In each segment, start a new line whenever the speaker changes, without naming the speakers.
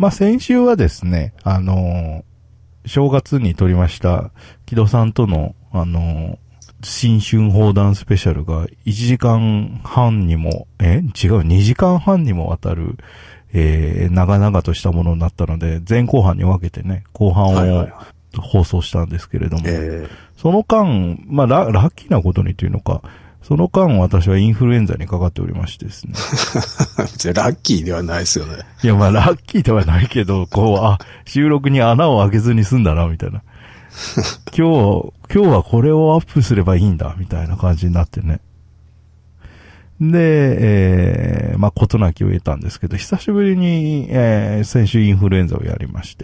まあ、先週はですね、正月に撮りました、木戸さんとの、新春砲弾スペシャルが1時間半にも、2時間半にもわたる、長々としたものになったので、前後半に分けてね、後半を放送したんですけれども、その間、まあラッキーなことにというのか、その間私はインフルエンザにかかっておりましてですね。
じゃラッキーではないですよね。
いや、まあラッキーではないけど、収録に穴を開けずに済んだな、みたいな。今日はこれをアップすればいいんだ、みたいな感じになってね。で、まあ、事なきを得たんですけど、久しぶりに、先週インフルエンザをやりまして。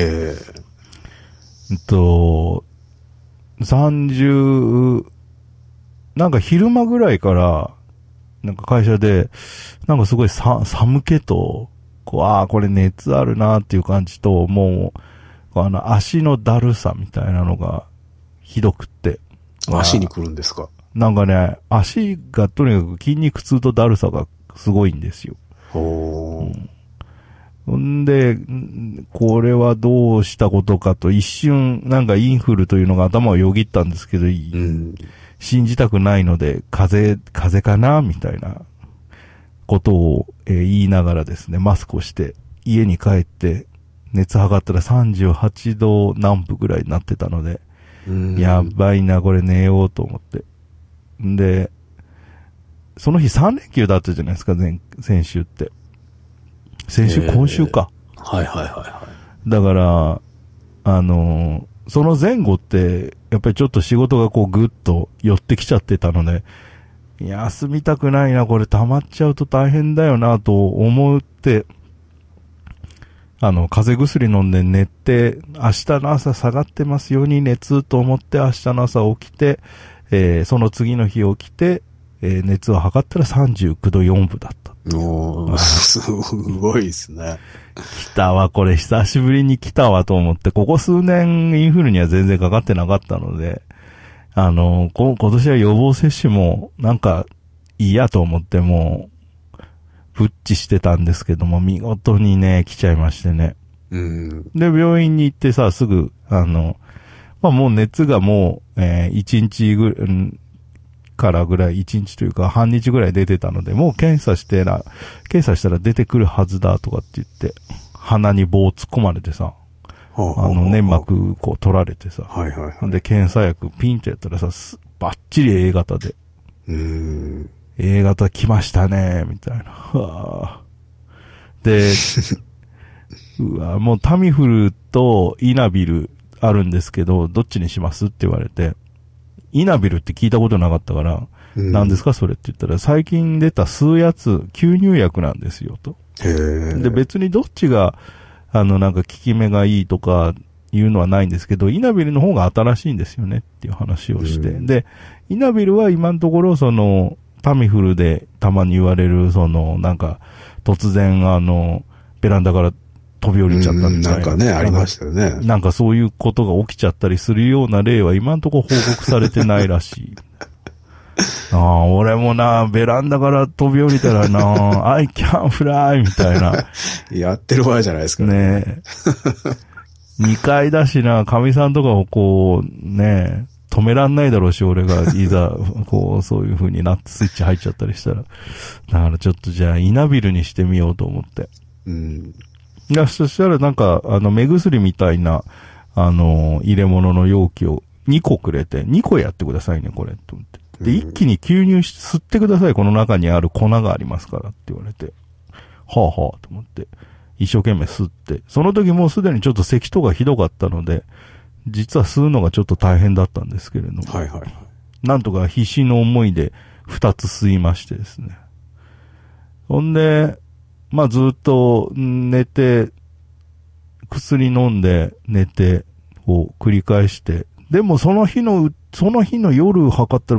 なんか昼間ぐらいから、なんか会社で、なんかすごい寒気と、これ熱あるなっていう感じと、もう、足のだるさみたいなのが、ひどくって。
足に来るんですか？
なんかね、足がとにかく筋肉痛とだるさがすごいんですよ。んで、これはどうしたことかと一瞬、なんかインフルというのが頭をよぎったんですけど、信じたくないので、風邪かなみたいなことを、言いながらですね、マスクをして家に帰って熱測ったら38度何分ぐらいになってたので、やばいな、これ寝ようと思って。で、その日3連休だったじゃないですか、先週って。今週か。
はいはいはいはい。
だから、その前後って、やっぱりちょっと仕事がぐっと寄ってきちゃってたので、休みたくないな、これ溜まっちゃうと大変だよな、と思って、風邪薬飲んで寝て、明日の朝下がってますように熱と思って明日の朝起きて、その次の日起きて、熱を測ったら39度4分だった。
すごいですね。
来たわ、これ久しぶりに来たわと思って、ここ数年インフルには全然かかってなかったので、今年は予防接種もなんかいいやと思ってもプッチしてたんですけども、見事にね、来ちゃいましてね。で、病院に行ってさ、すぐ、もう熱がもう、1日からぐらい、1日というか半日ぐらい出てたので、もう検査したら出てくるはずだとかって言って、鼻に棒突っ込まれてさ、粘膜取られてさ、で、検査薬ピンってやったらさ、バッチリ A 型で、A 型来ましたね、みたいな。で、もうタミフルとイナビルあるんですけど、どっちにしますって言われて、イナビルって聞いたことなかったから、何ですかそれって言ったら、最近出た吸うやつ、吸入薬なんですよ、と。で、別にどっちが、なんか効き目がいいとかいうのはないんですけど、イナビルの方が新しいんですよねっていう話をして。で、イナビルは今のところ、タミフルでたまに言われる、なんか、突然、ベランダから飛び降りちゃったみたいな。
なんかね、ありましたよね。
なんかそういうことが起きちゃったりするような例は今のところ報告されてないらしい。俺もな、ベランダから飛び降りたらな、I can fly みたいな。
やってる場合じゃないですか
ね。2階だしな、神さんとかを止めらんないだろうし、俺がいざ、そういう風になってスイッチ入っちゃったりしたら。だからちょっとじゃあ、イナビルにしてみようと思って。いや、そしたらなんか、目薬みたいな、入れ物の容器を2個くれて、2個やってくださいね、これ、と思って。で、一気に吸ってください、この中にある粉がありますから、って言われて。はあはあ、と思って。一生懸命吸って。その時もうすでにちょっと咳とかひどかったので、実は吸うのがちょっと大変だったんですけれども。なんとか必死の思いで2つ吸いましてですね。ほんで、ずっと寝て、薬飲んで寝てを繰り返して、でもその日の夜測ったら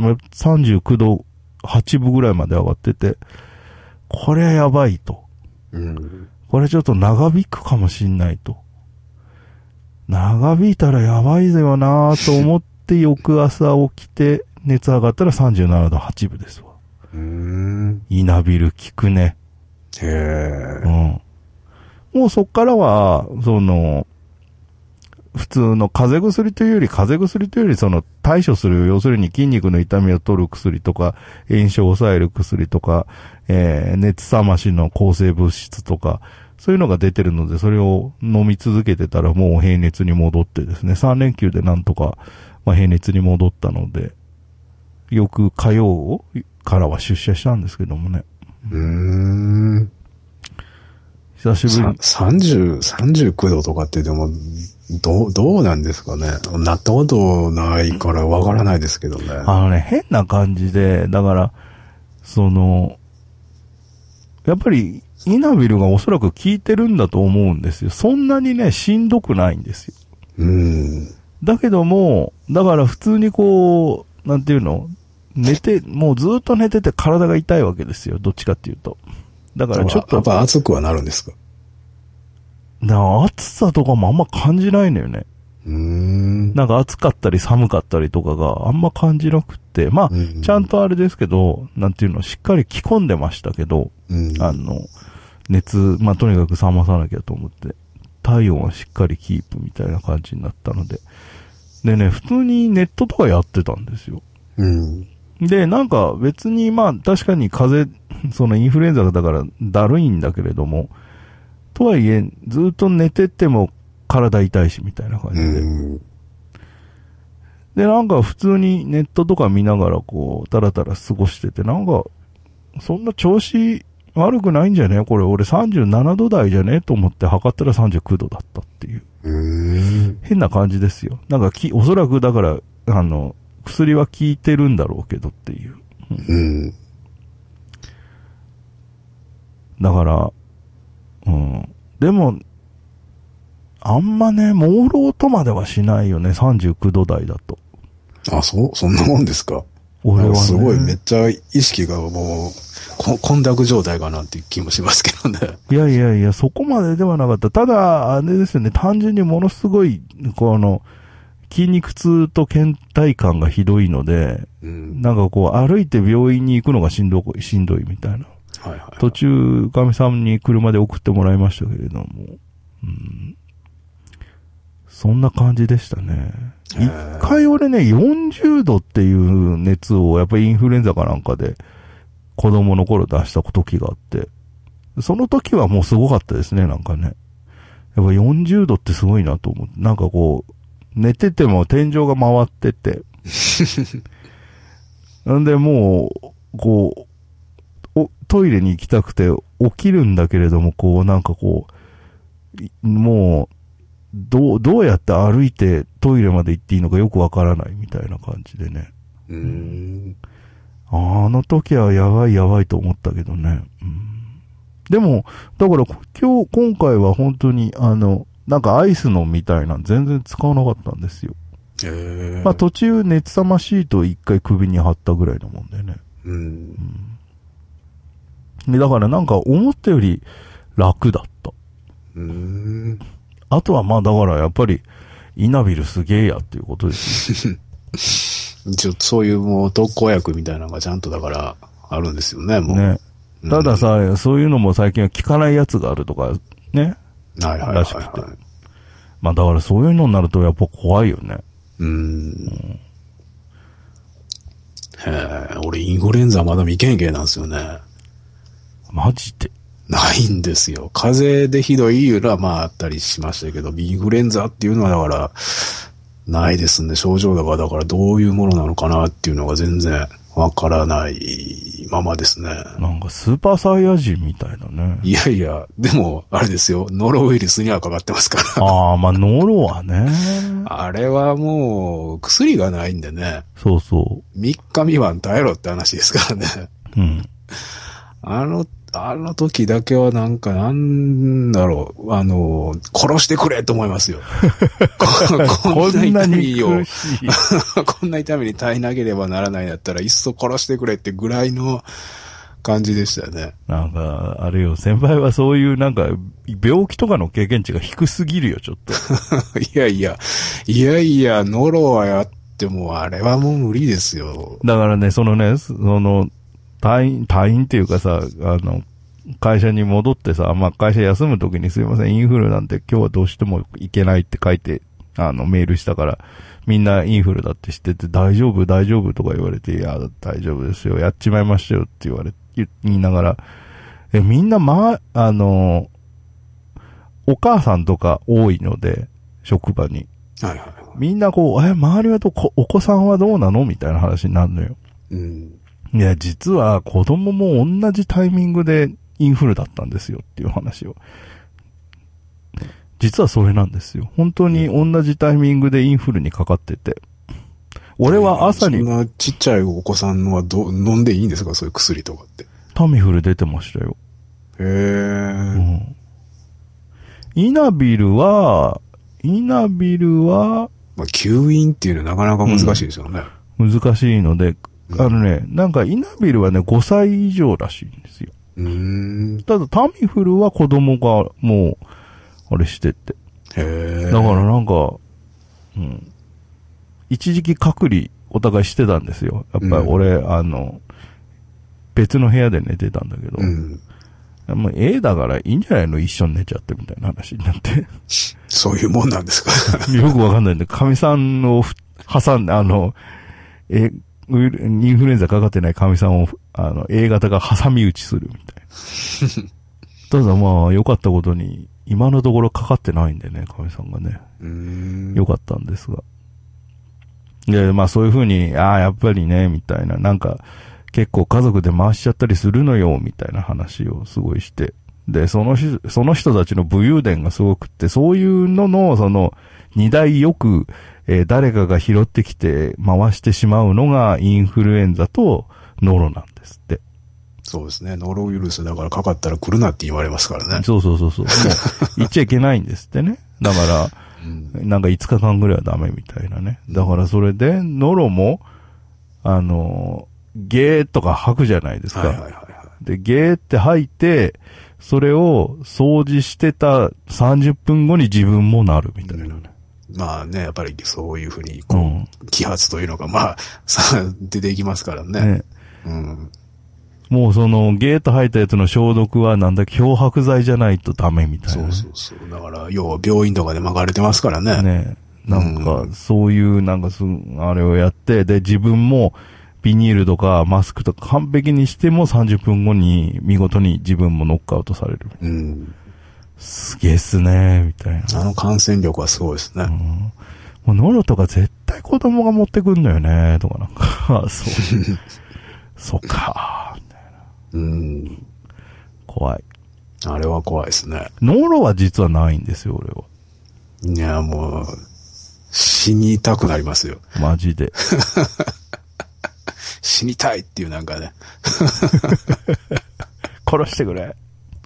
39度8分ぐらいまで上がってて、これはやばいと。これちょっと長引くかもしんないと。長引いたらやばいぜよなぁと思って翌朝起きて熱上がったら37度8分ですわ。イナビル効くね。 もうそっからは、普通の風邪薬というより対処する、要するに筋肉の痛みを取る薬とか、炎症を抑える薬とか、熱冷ましの抗生物質とか、そういうのが出てるので、それを飲み続けてたらもう平熱に戻ってですね、3連休でなんとか、平熱に戻ったので、翌火曜からは出社したんですけどもね。久しぶり。
39度とかってでも、どうなんですかね。なったことないからわからないですけどね。
変な感じで、だから、やっぱり、イナビルがおそらく効いてるんだと思うんですよ。そんなにね、しんどくないんですよ。だけども、だから普通になんていうの、もうずっと寝てて体が痛いわけですよ。どっちかっていうと。だからちょっと。
やっぱ暑くはなるんですか？
暑さとかもあんま感じないのよね。なんか暑かったり寒かったりとかがあんま感じなくって、ちゃんとあれですけど、なんていうの、しっかり着込んでましたけど、熱、とにかく冷まさなきゃと思って、体温はしっかりキープみたいな感じになったので。でね、普通にネットとかやってたんですよ。で、なんか別に確かにインフルエンザだからだるいんだけれども、とはいえ、ずっと寝てても体痛いしみたいな感じで。で、なんか普通にネットとか見ながらタラタラ過ごしてて、なんか、そんな調子悪くないんじゃね？これ俺37度台じゃね？と思って測ったら39度だったっていう。変な感じですよ。なんかおそらくだから、薬は効いてるんだろうけどっていう。だから、でも、あんまね、朦朧とまではしないよね、39度台だと。
そんなもんですか？俺はね。すごい、めっちゃ意識がもう、混濁状態かなっていう気もしますけどね。
いや、そこまでではなかった。ただ、あれですよね、単純にものすごい、筋肉痛と倦怠感がひどいので、なんか歩いて病院に行くのがしんどいみたいな。途中、かみさんに車で送ってもらいましたけれども、そんな感じでしたね。一回俺ね、40度っていう熱を、やっぱりインフルエンザかなんかで、子供の頃出した時があって、その時はもうすごかったですね、なんかね。やっぱ40度ってすごいなと思って、なんか寝てても天井が回ってて、なんでもう、トイレに行きたくて起きるんだけれども、もう、どうやって歩いてトイレまで行っていいのかよくわからないみたいな感じでね。あの時はやばいと思ったけどね。でも、だから今回は本当になんかアイスのみたいな全然使わなかったんですよ。途中熱冷まシートを一回首に貼ったぐらいのもんだよね。で、だからなんか思ったより楽だった。あとはだからやっぱりイナビルすげえやっていうことですよ。
そういうもう特効薬みたいなのがちゃんとだからあるんですよね、もう。ね。
たださ、そういうのも最近は効かないやつがあるとか、ね。らしくて。だからそういうのになるとやっぱ怖いよね。
俺インフルエンザまだ未経験なんですよね。
マジで？
ないんですよ。風邪でひどいいうのはあったりしましたけど、インフルエンザっていうのはだから、ないですね。症状がだからどういうものなのかなっていうのが全然わからないままですね。
なんかスーパーサイヤ人みたいだね。
いや、でも、あれですよ。ノロウイルスにはかかってますから。
ノロはね。
あれはもう、薬がないんでね。
そうそう。
3日未満耐えろって話ですからね。あの時だけはなんだろう、殺してくれと思いますよ。こんな痛みを、こんな痛みに耐えなければならないんだったら、いっそ殺してくれってぐらいの感じでしたよね。
なんか、あれよ、先輩はそういうなんか、病気とかの経験値が低すぎるよ、ちょっと。
いや、ノロはやっても、あれはもう無理ですよ。
だからね、退院っていうかさ、 会社に戻ってさ、まあ、会社休む時にすいません、インフルなんて今日はどうしても行けないって書いて、メールしたから、みんなインフルだって知ってて、大丈夫とか言われて、いや、大丈夫ですよ、やっちまいましたよって言いながら、みんなお母さんとか多いので、職場に。
はいはい。
みんなこう、周りはお子さんはどうなのみたいな話になるのよ。
うん。
いや、実は子供も同じタイミングでインフルだったんですよっていう話を。実はそれなんですよ。本当に同じタイミングでインフルにかかってて。俺は朝に。
そんなちっちゃいお子さんは飲んでいいんですか？そういう薬とかって。
タミフル出てましたよ。
へー。うん。
イナビルは、
まあ、吸引っていうのはなかなか難しいですよね。
難しいので、なんかイナビルはね、5歳以上らしいんですよ。ただタミフルは子供がもう、あれしてって。
へー。
だからなんか、一時期隔離お互いしてたんですよ。やっぱり俺、別の部屋で寝てたんだけど、もうだからいいんじゃないの一緒に寝ちゃってみたいな話になって。
そういうもんなんですか？
よくわかんないんで、神さんを挟んで、インフルエンザかかってない神さんを、A 型が挟み撃ちするみたいな。ただまあ、良かったことに、今のところかかってないんでね、神さんがね。良かったんですが。で、まあそういう風に、やっぱりね、みたいな、なんか、結構家族で回しちゃったりするのよ、みたいな話をすごいして。で、その人たちの武勇伝がすごくって、そういうのの、荷台よく、誰かが拾ってきて回してしまうのがインフルエンザとノロなんですって。
そうですね。ノロウイルスだからかかったら来るなって言われますからね。
そう。もう、言っちゃいけないんですってね。だから、なんか5日間ぐらいはダメみたいなね。だからそれで、ノロも、ゲーとか吐くじゃないですか。で、ゲーって吐いて、それを掃除してた30分後に自分もなるみたいなね。
まあね、やっぱりそういうふうに、揮発というのが、まあ、出ていきますからね。もう
ゲート吐いたやつの消毒は漂白剤じゃないとダメみたいな、ね。
そう。だから、要は病院とかで巻かれてますからね。
ね。そういう、あれをやって、で、自分も、ビニールとかマスクとか完璧にしても30分後に見事に自分もノックアウトされる。すげえっすね、みたいな。
感染力はすごいですね。
もうノロとか絶対子供が持ってくんのよね、とかそういう。そっか、みたいな。怖い。
あれは怖いですね。
ノロは実はないんですよ、俺は。
いや、もう、死にたくなりますよ。
マジで。
死にたいっていうなんかね。
殺してくれ。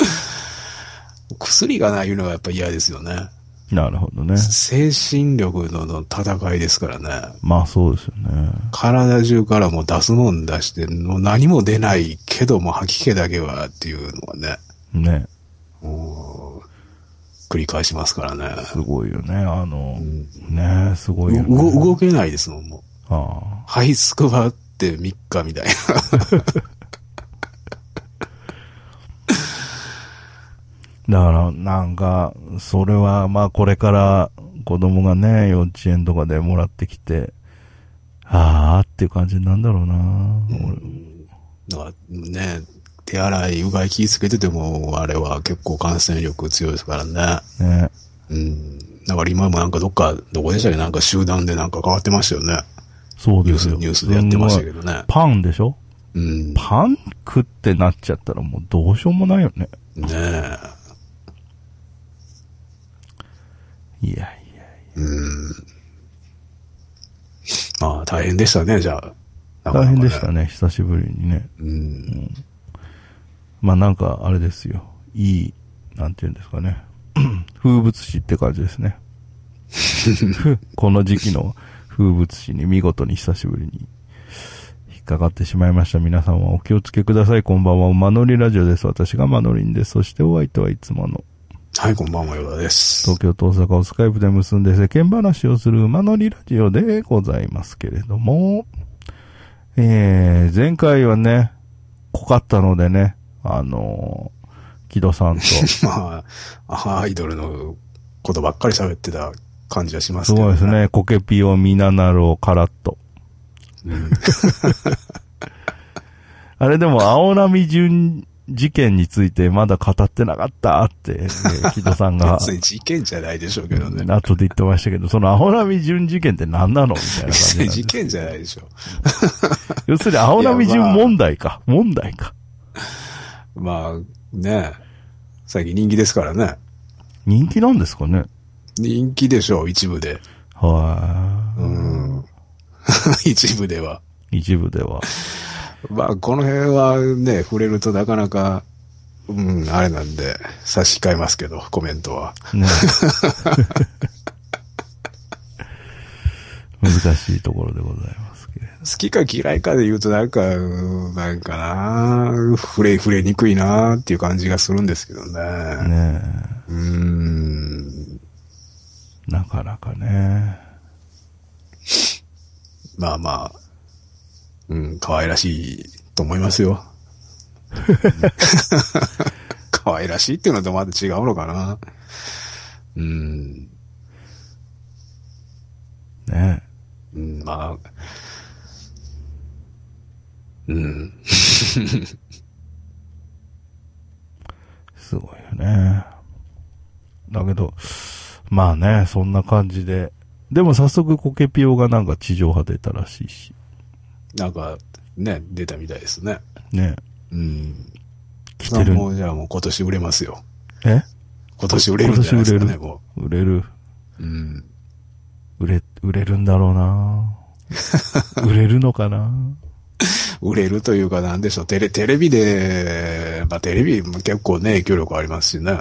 薬がないのがやっぱ嫌ですよね。
なるほどね。
精神力の戦いですからね。
まあそうですよね。
体中からもう出すもん出して、もう何も出ないけども吐き気だけはっていうのがね。
ね。
繰り返しますからね。
すごいよね。ね、すごいよね。
動けないですもん、もう。這いつくばって3日みたいな。
だから、それはまあこれから子供がね、幼稚園とかでもらってきて、っていう感じなんだろうな。
だからね、手洗い、うがい気つけてても、あれは結構感染力強いですからね。
ね。
だから今もどこでしたっけ集団で変わってましたよね。
そうですよ。
ニュースでやってましたけどね。
パンでしょ？パン食ってなっちゃったらもうどうしようもないよね。
ねえ。
いや。
まあ、大変でしたね、じゃあ。
大変でしたね、久しぶりにね。まああれですよ。なんていうんですかね。風物詩って感じですね。この時期の風物詩に見事に久しぶりに引っかかってしまいました。皆さんはお気をつけください。こんばんは。マノリラジオです。私がマノリンです。そしてお相手はいつもの。
はい、こんばんは、ヨダです。
東京と大阪をスカイプで結んで世間話をする馬乗りラジオでございますけれども、前回はね、濃かったのでね、 木戸さんと。
まあ、アイドルのことばっかり喋ってた感じはしますけどね。
すごいですね。コケピオ、ミナナロ、カラット。
うん、
あれでも、青波純事件についてまだ語ってなかったって、木戸さんが。
別に事件じゃないでしょうけどね。
後で言ってましたけど、その青波純事件って何なのみたいな感じなんです。
事件じゃないでしょ。
要するに青波純問題か。問題か。
まあ、ね最近人気ですからね。
人気なんですかね。
人気でしょう、一部で。
はい。
一部では。
一部では。
まあ、この辺はね、触れるとなかなか、あれなんで、差し控えますけど、コメントは。ね、
難しいところでございますけれど。
好きか嫌いかで言うとなんかな、触れにくいなっていう感じがするんですけどね。ねえ。
なかなかね。
まあまあ、可愛らしいと思いますよ。可愛らしいっていうのとまた違うのかな。
ね
え。まあ、
すごいよね。だけど、まあね、そんな感じで。でも早速コケピオがなんか地上波出たらしいし。
なんか、ね、出たみたいですね。
ね。
来てる。もうじゃあもう今年売れますよ。
今
年売れるんじゃないですかね、も
う。売れる。売れるんだろうな売れるのかな
売れるというかなんでしょう。テレビで、まあテレビも結構ね、影響力ありますしね。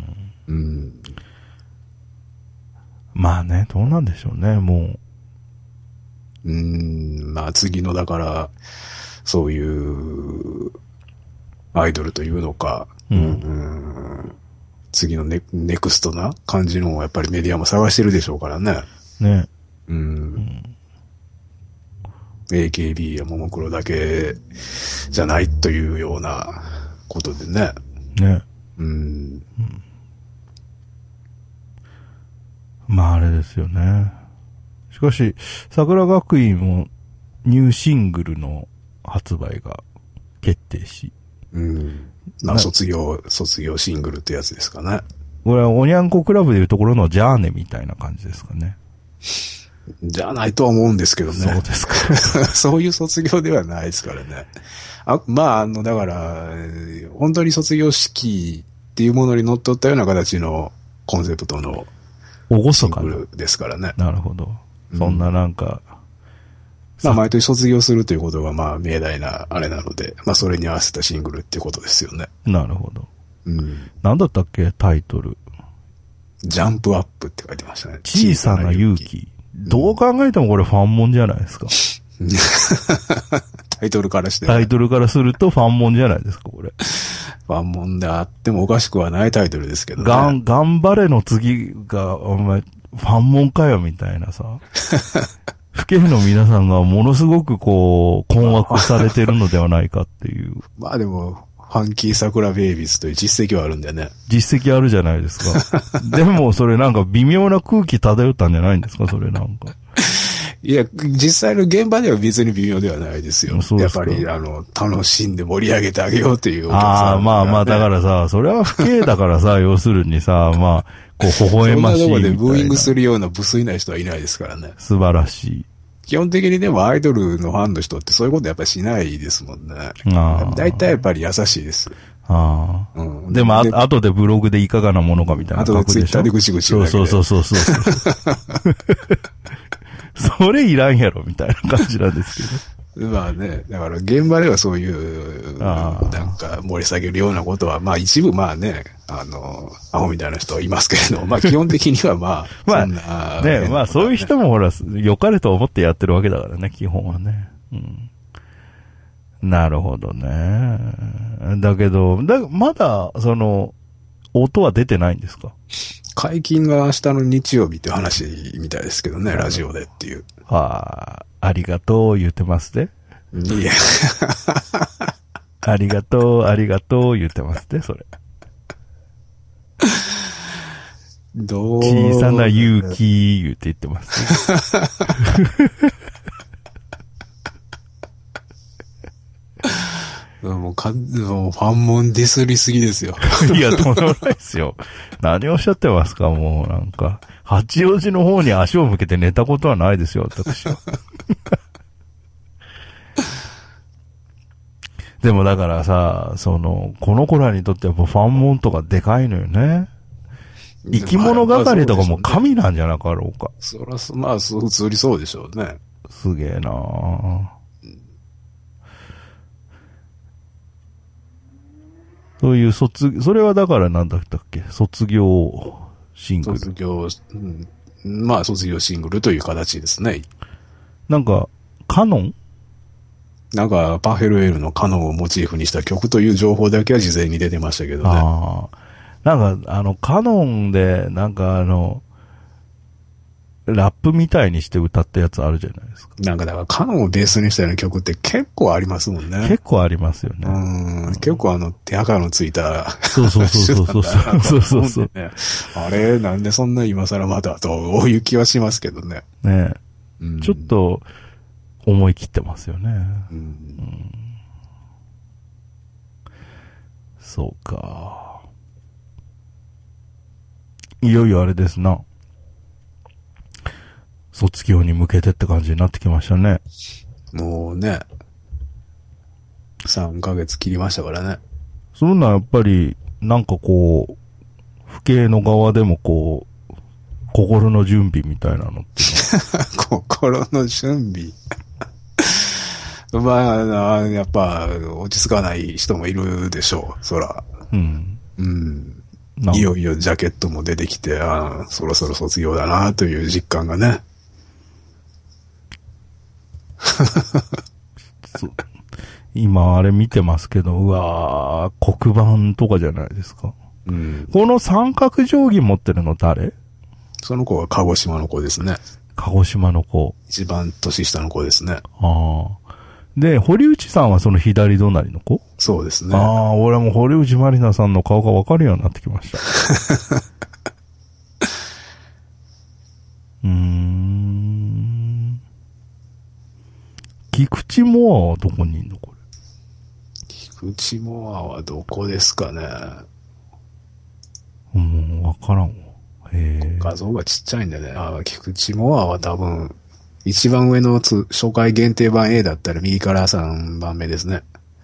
まあね、どうなんでしょうね、も
う。まあ次のだから、そういうアイドルというのか、次のネクストな感じのやっぱりメディアも探してるでしょうからね。
ね。
AKB やももクロだけじゃないというようなことでね。
ね。まああれですよね。しかし、桜学院もニューシングルの発売が決定し。
まあ卒業シングルってやつですかね。
これはおにゃんこクラブでいうところのジャーネみたいな感じですかね。
じゃないとは思うんですけどね。
そうですか。
そういう卒業ではないですからね。まあ、だから、本当に卒業式っていうものにのっとったような形のコンセプトのシングルですからね。
なるほど。そんななんか、
まあ、毎年卒業するということが、まあ、命題なあれなので、まあ、それに合わせたシングルっていうことですよね。
なるほど。なんだったっけタイトル。
ジャンプアップって書いてましたね。
小さな勇気。どう考えてもこれファンモンじゃないですか。
タイトルからして、
タイトルからするとファンモンじゃないですか、これ。
ファンモンであってもおかしくはないタイトルですけどね。
頑張れの次が、お前、ファンモンかよ、みたいなさ。父兄の皆さんがものすごくこう、困惑されてるのではないかっていう。
まあでも、ファンキー桜ベイビーズという実績はあるんだよね。
実績あるじゃないですか。でもそれなんか微妙な空気漂ったんじゃないんですか、それなんか。
いや、実際の現場では別に微妙ではないですよ。やっぱり、楽しんで盛り上げてあげようっていうお客さん、ね。
ああ、まあまあ、だからさ、それは不敬だからさ、要するにさ、まあ、こう、微笑ましいみたいな。そんなとこで
ブーイングするような無粋な人はいないですからね。
素晴らしい。
基本的にでもアイドルのファンの人ってそういうことやっぱりしないですもんね。大体やっぱり優しいです。でも、後でブログでいかがなものかみたいな。 後でツイッターでぐちぐち。
そう。それいらんやろ、みたいな感じなんですけ
ど。まあね、だから現場ではそういう、なんか盛り下げるようなことは、まあ一部まあね、アホみたいな人はいますけれど、まあ基本的にはまあ、
まあ、ね、まあそういう人もほら、良かれと思ってやってるわけだからね、基本はね。なるほどね。だけど、まだ、音は出てないんですか？
解禁が明日の日曜日って話みたいですけどね、ラジオでっていう。
ありがとう言ってますね。
いや。
ありがとう言ってますね、それ。 小さな勇気言って言ってます。
もうファンモンディスりすぎですよ。
いや、とんでもないですよ。何をおっしゃってますか、もうなんか。八王子の方に足を向けて寝たことはないですよ、私は。でもだからさ、この子らにとってやっぱファンモンとかでかいのよね。生き物係とかも神なんじゃなかろうか。
そら、まあ、普通にそうでしょうね。
すげえなぁ。そういうそれはだからなんだったっけ？卒業シングル。
まあ卒業シングルという形ですね。
なんか、カノン？
なんか、パフェルエールのカノンをモチーフにした曲という情報だけは事前に出てましたけどね。
ああ。なんか、カノンで、なんかラップみたいにして歌ったやつあるじゃないですか。
なんかだからカノンをベースにしたような曲って結構ありますもんね。
結構ありますよね。
結構手垢のついた。
そうそうそうそうそう。
あれ、なんでそんな今更まだという気はしますけどね。
ねえ。ちょっと思い切ってますよね。そうか。いよいよあれですな。卒業に向けてって感じになってきましたね。
もうね、3ヶ月切りましたからね。
そんなやっぱり、なんかこう、父兄の側でもこう、心の準備みたいなのって
心の準備。まあ、やっぱ、落ち着かない人もいるでしょう、そら。いよいよジャケットも出てきて、そろそろ卒業だなという実感がね。
今あれ見てますけど、うわー、黒板とかじゃないですか。この三角定規持ってるの誰？
その子は鹿児島の子ですね。
鹿児島の子。
一番年下の子ですね。
で、堀内さんはその左隣の子？
そうですね。
俺も堀内まりなさんの顔がわかるようになってきました。菊池モアはどこにいんのこれ。
菊池モアはどこですかね。
わからんわ。
画像がちっちゃいんだね。菊池モアは多分、一番上の初回限定版 A だったら右から3番目ですね。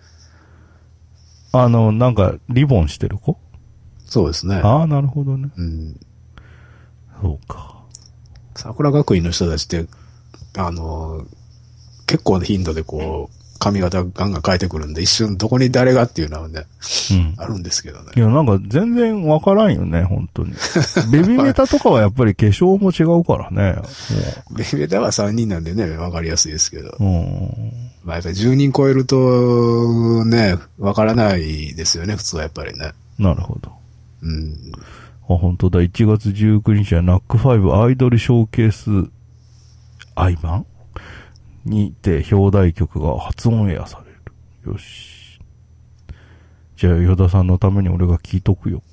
なんか、リボンしてる子？
そうですね。
なるほどね。そうか。
桜学院の人たちって、結構な頻度でこう、髪型ガンガン変えてくるんで、一瞬どこに誰がっていうのはね、あるんですけどね。
いや、なんか全然わからんよね、本当に。ベビーメタとかはやっぱり化粧も違うからね。
ベビーメタは3人なんでね、わかりやすいですけど。まあやっぱり10人超えると、ね、わからないですよね、普通はやっぱりね。
なるほど。本当だ、1月19日はナック5アイドルショーケースアイバンにて表題曲が初オンエアされる。よし。じゃあ、ヨダさんのために俺が聞いとくよ。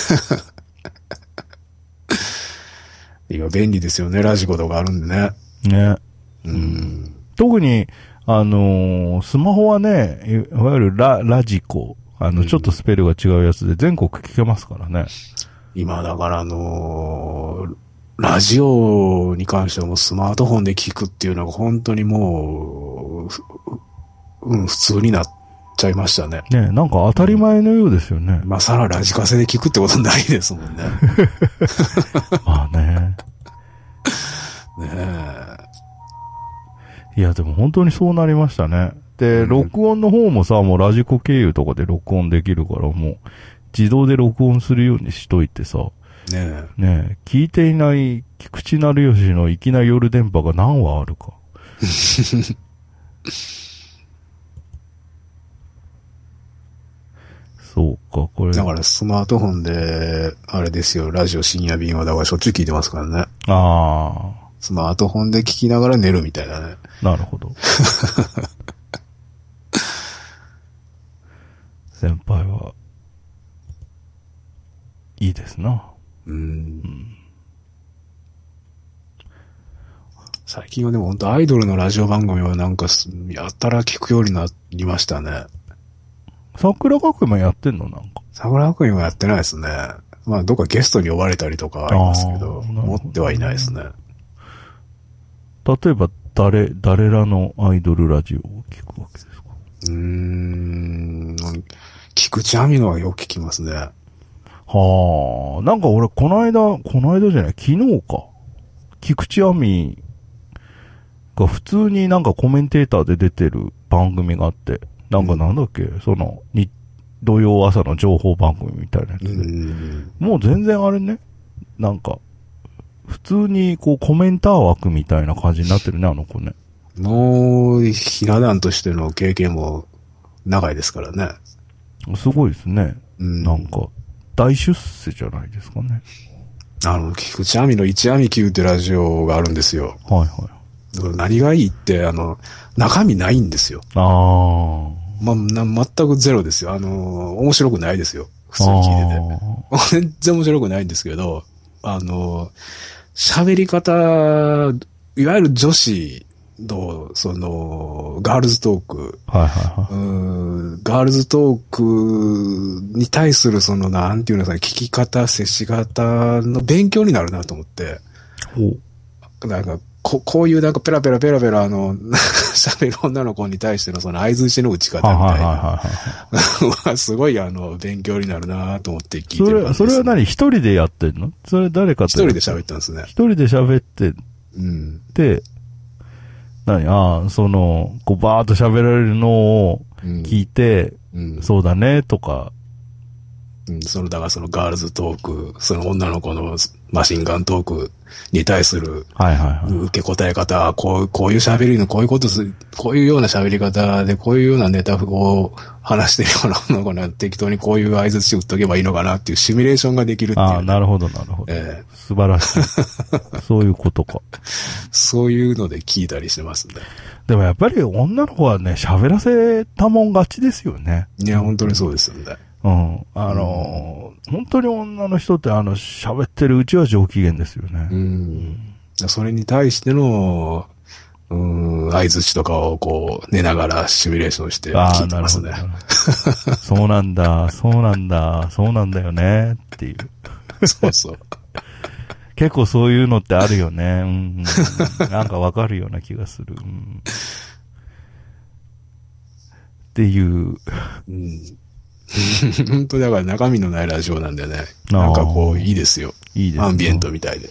今便利ですよね、ラジコとかあるんでね。
ね。特に、スマホはね、いわゆるラジコ、ちょっとスペルが違うやつで全国聞けますからね。
今だからラジオに関してもスマートフォンで聞くっていうのが本当にもう、普通になっちゃいましたね。
ね、なんか当たり前のようですよね。
まあ、さらラジカセで聞くってことないですもんね。
まあね。
ねえ。
いや、でも本当にそうなりましたね。で、録音の方もさ、もうラジコ経由とかで録音できるから、もう自動で録音するようにしといてさ。
ね
え、聞いていない菊池成吉の粋な夜電波が何話あるか。そうか、これ。
だからスマートフォンで、あれですよ、ラジオ深夜便はだからしょっちゅう聞いてますからね。スマートフォンで聞きながら寝るみたいなね。
なるほど。先輩は、いいですな。
最近はでも本当アイドルのラジオ番組はなんかやったら聞くようになりましたね。
桜学院もやってんのなんか。
桜学院はやってないですね。まあどっかゲストに呼ばれたりとかありますけど、持ってはいないですね。
例えば誰らのアイドルラジオを聞くわけですか？
菊池亜美のはよく聞きますね。
はあ、なんか俺この間じゃない、昨日か。菊池亜美が普通になんかコメンテーターで出てる番組があって、なんかなんだっけ、土曜朝の情報番組みたいなやつで。もう全然あれね、なんか、普通にこうコメンター枠みたいな感じになってるね、あの子ね。
もう、ひな壇としての経験も長いですからね。
すごいですね。なんか、大出世じゃないですかね。
菊池亜美の一亜美級ってラジオがあるんですよ。
はいはい。
何がいいって、中身ないんですよ。全くゼロですよ。面白くないですよ。普通に聞いてて。全然面白くないんですけど、喋り方、いわゆる女子の、ガールズトーク。ガールズトークに対するなんていうのかな、聞き方、接し方の勉強になるなと思って。なんか、こういうなんかペラペラ喋る女の子に対しての相づちの打ち方みたいな。すごい勉強になるなと思って聞いてる感じです。
それは何？一人でやってんの？それ誰かと？
一人で喋ってますね。
一人で喋ってで、こうバーっと喋られるのを聞いて、そうだねとか。
だからガールズトーク、女の子のマシンガントークに対する、受け答え方、こういう喋りの、こういうような喋り方で、こういうようなネタを話してるような女の子が適当にこういう合図打っとけばいいのかなっていうシミュレーションができるっていう、
なるほど。素晴らしい。そういうことか。
そういうので聞いたりしてますね。
でもやっぱり女の子はね、喋らせたもん勝ちですよね。
いや、本当にそうですよね。
本当に女の人って喋ってるうちは上機嫌ですよね。
それに対しての、相槌とかを寝ながらシミュレーションして聞いてますね。
そうなんだよね、っていう。
そうそう。
結構そういうのってあるよね。なんかわかるような気がする。っていう。
本当だから中身のないラジオなんでね。なんかいいですよ。
いいですね。
アンビエントみたいで。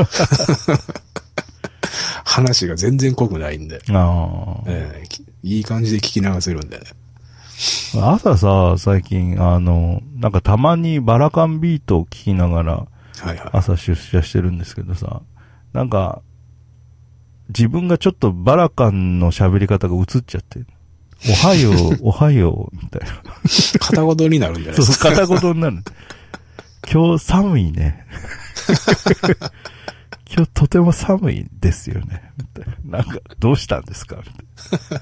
話が全然濃くないんで。いい感じで聞き流せるんでね。
朝さ、最近、なんかたまにバラカンビートを聞きながら、朝出社してるんですけどさ、なんか、自分がちょっとバラカンの喋り方が映っちゃって、おはよう、みたいな。
片言になるんじゃないです
か。そう、片言になる。今日寒いね。今日とても寒いですよね。みたいな。なんか、どうしたんですかみたい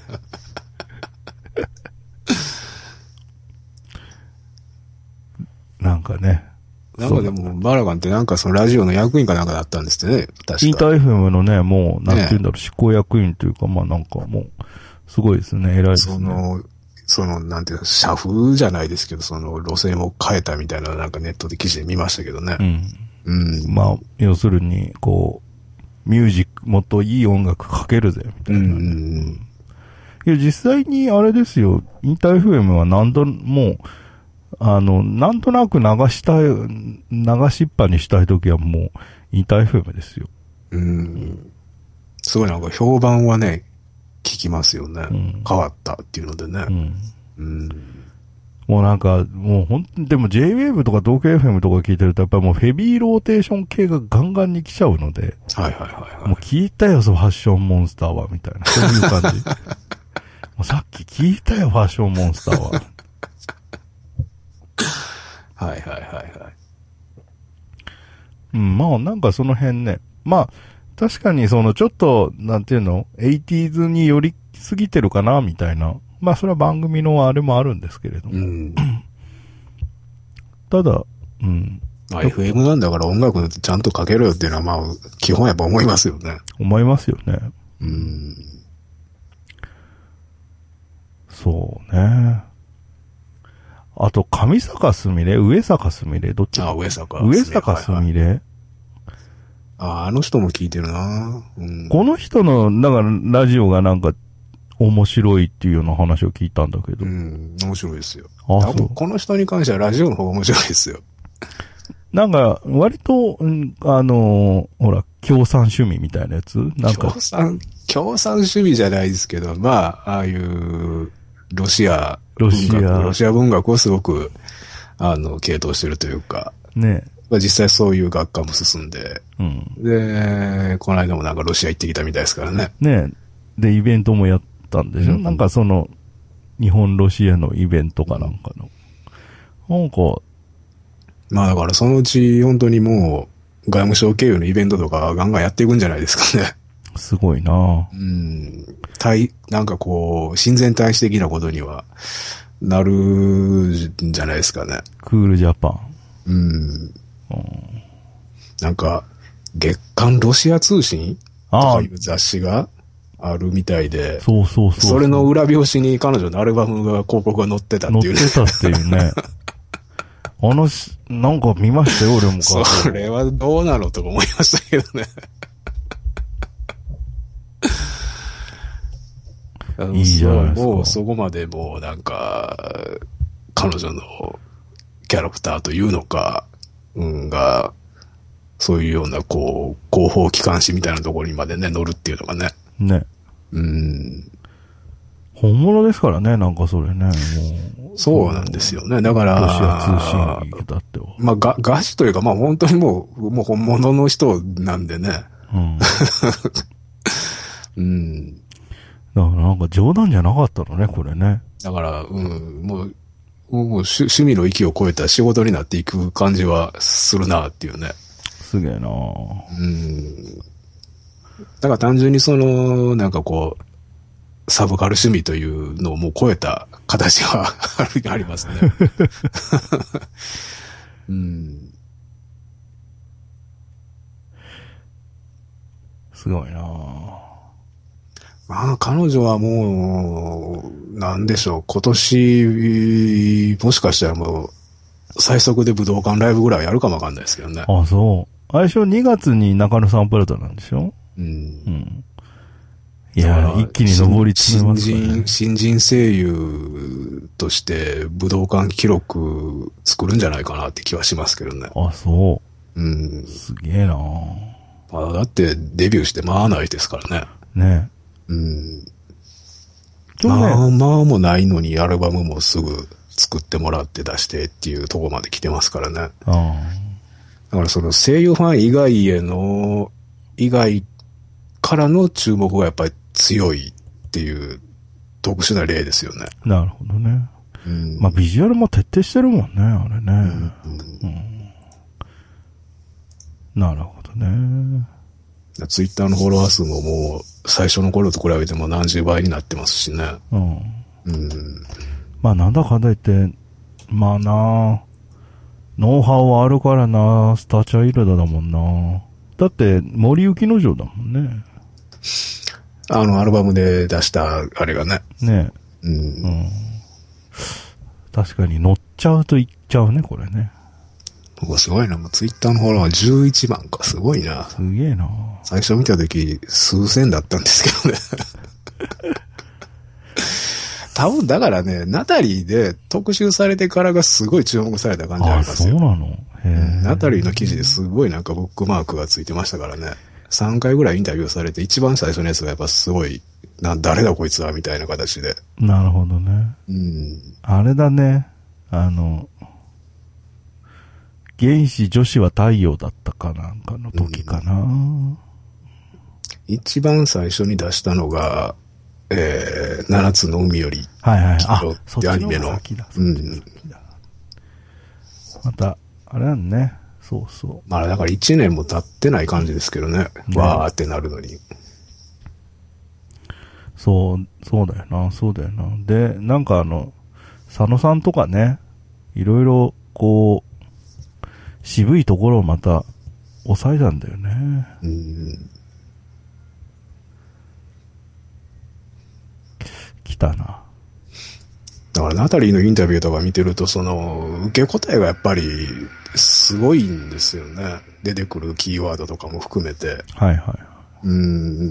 な。なんかね。
なんかでも、バラカンってなんかラジオの役員かなんかだったんですってね。確か。
インター FM のね、もう、なんて言うんだろう、執行役員というか、まあなんかもう、すごいですね、偉いですね。
なんていうの、社風じゃないですけど、路線を変えたみたいな、なんかネットで記事で見ましたけどね。
まあ、要するに、ミュージック、もっといい音楽かけるぜ、みたいな。いや、実際にあれですよ、インター FM はなんとなく流しっぱにしたいときはもう、インター FM ですよ。
すごいなんか評判はね、聞きますよね。変わったっていうのでね。
もうなんか、もうでも J-Wave とか東京 FM とか聞いてるとやっぱりもうヘビーローテーション系がガンガンに来ちゃうので。もう聞いたよ、ファッションモンスターは、みたいな。そういう感じ。もうさっき聞いたよ、ファッションモンスターは。まあなんかその辺ね。まあ、確かにちょっと、なんていうの 80s に寄りすぎてるかなみたいな。まあそれは番組のあれもあるんですけれども。ただ、
まあ FM なんだから音楽ちゃんとかけろよっていうのはまあ基本やっぱ思いますよね。
思いますよね。そうね。あと、上坂すみれ上坂すみれどっち？
あ、上坂
すみれ、
あの人も聞いてるな、
この人の、だからラジオがなんか面白いっていうような話を聞いたんだけど。
面白いですよ。
あ、
多分この人に関してはラジオの方が面白いですよ。
なんか、割と、ほら、共産趣味みたいなやつなんか。
共産趣味じゃないですけど、まあ、ああいう、ロシア文学をすごく、系統してるというか。
ね。
実際そういう学科も進んで。で、この間もなんかロシア行ってきたみたいですからね。
ね。で、イベントもやったんでしょ、なんかその、日本ロシアのイベントかなんかの。なんか、
まあだからそのうち本当にもう外務省経由のイベントとかガンガンやっていくんじゃないですかね。
すごいな
なんかこう、親善大使的なことにはなるんじゃないですかね。
クールジャパン。
なんか、月刊ロシア通信とかいう雑誌があるみたいで。
そう。
それの裏表紙に彼女のアルバムが広告が載ってたっていうね。
載ってたっていうね。なんか見ましたよ、俺も。
それはどうなのとか思いましたけどね。
いいじゃないですか。
もうそこまでもうなんか、彼女のキャラクターというのか、が、そういうようなこう、広報機関誌みたいなところにまでね、乗るっていうのがね。
ね。本物ですからね、なんかそれね、もう。
そうなんですよね。だから、
ロシア通信だっては。
まあ、ガチというか、まあ本当にもう本物の人なんでね。
だからなんか冗談じゃなかったのね、これね。
だから、もう趣味の域を超えた仕事になっていく感じはするなっていうね。
すげえな
だから単純にその、なんかこう、サブカル趣味というのをもう超えた形はありますね。
すごいな
まあ、彼女はもう、なんでしょう、今年、もしかしたらもう、最速で武道館ライブぐらいやるかもわかんないですけどね。
あ、そう。最初2月に中野サンプラザなんでしょ？いや、一気に上り詰めますね。
新人声優として武道館記録作るんじゃないかなって気はしますけどね。
あ、そう。すげえな
だってデビューしてまあないですから
ね。ね。
まあもないのにアルバムもすぐ作ってもらって出してっていうところまで来てますからね。だからその声優ファン以外からの注目がやっぱり強いっていう特殊な例ですよね。
なるほどね。まあビジュアルも徹底してるもんね、あれね。なるほどね。
ツイッターのフォロワー数ももう最初の頃と比べても何十倍になってますしね。
まあなんだかんだ言って、まあなノウハウはあるからなスターチャイルドだもんなだって森幸之丞だもんね。
アルバムで出したあれがね。
ね確かに乗っちゃうといっちゃうね、これね。
すごいな。ツイッターのフォロワー11万か。すごいな。
すげえな。
最初見たとき数千だったんですけどね。多分だからね、ナタリーで特集されてからがすごい注目された感じありますよ。
あ、そうなの？
ナタリーの記事ですごいなんかブックマークがついてましたからね。3回ぐらいインタビューされて、一番最初のやつがやっぱすごい、誰だこいつはみたいな形で。
なるほどね。あれだね。原始女子は太陽だったかなんかの時かな。
一番最初に出したのが、七つの海より。ってアニメの。
また、あれなんね。そうそう。
まあだから1年も経ってない感じですけどね。わーってなるのに。
そうだよな。で、なんか佐野さんとかね、いろいろこう、 渋いところをまた抑えたんだよね。来たな。
だからナタリーのインタビューとか見てると、その、受け答えがやっぱり、すごいんですよね。出てくるキーワードとかも含めて。
はいはい。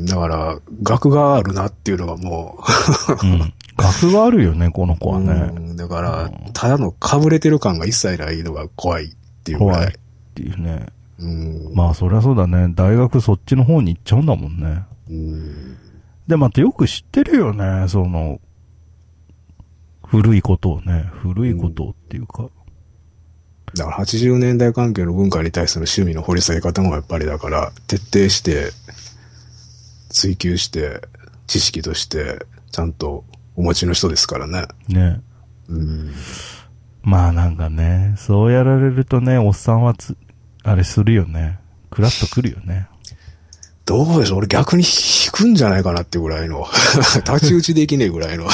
だから、学があるなっていうのがも
う、学があるよね、この子はね。
だから、ただの被れてる感が一切ないのが怖いっていうぐらい。
怖いっていうね。まあ、そりゃそうだね。大学そっちの方に行っちゃうんだもんね。で、またよく知ってるよね、その、古いことをね。古いことをっていうか。
だから80年代関係の文化に対する趣味の掘り下げ方もやっぱりだから、徹底して、追求して、知識として、ちゃんとお持ちの人ですからね。
ね。まあなんかね、そうやられるとね、おっさんはあれするよね。クラッとくるよね。
どうでしょう、俺逆に引くんじゃないかなってぐらいの。太刀打ちできねえぐらいの。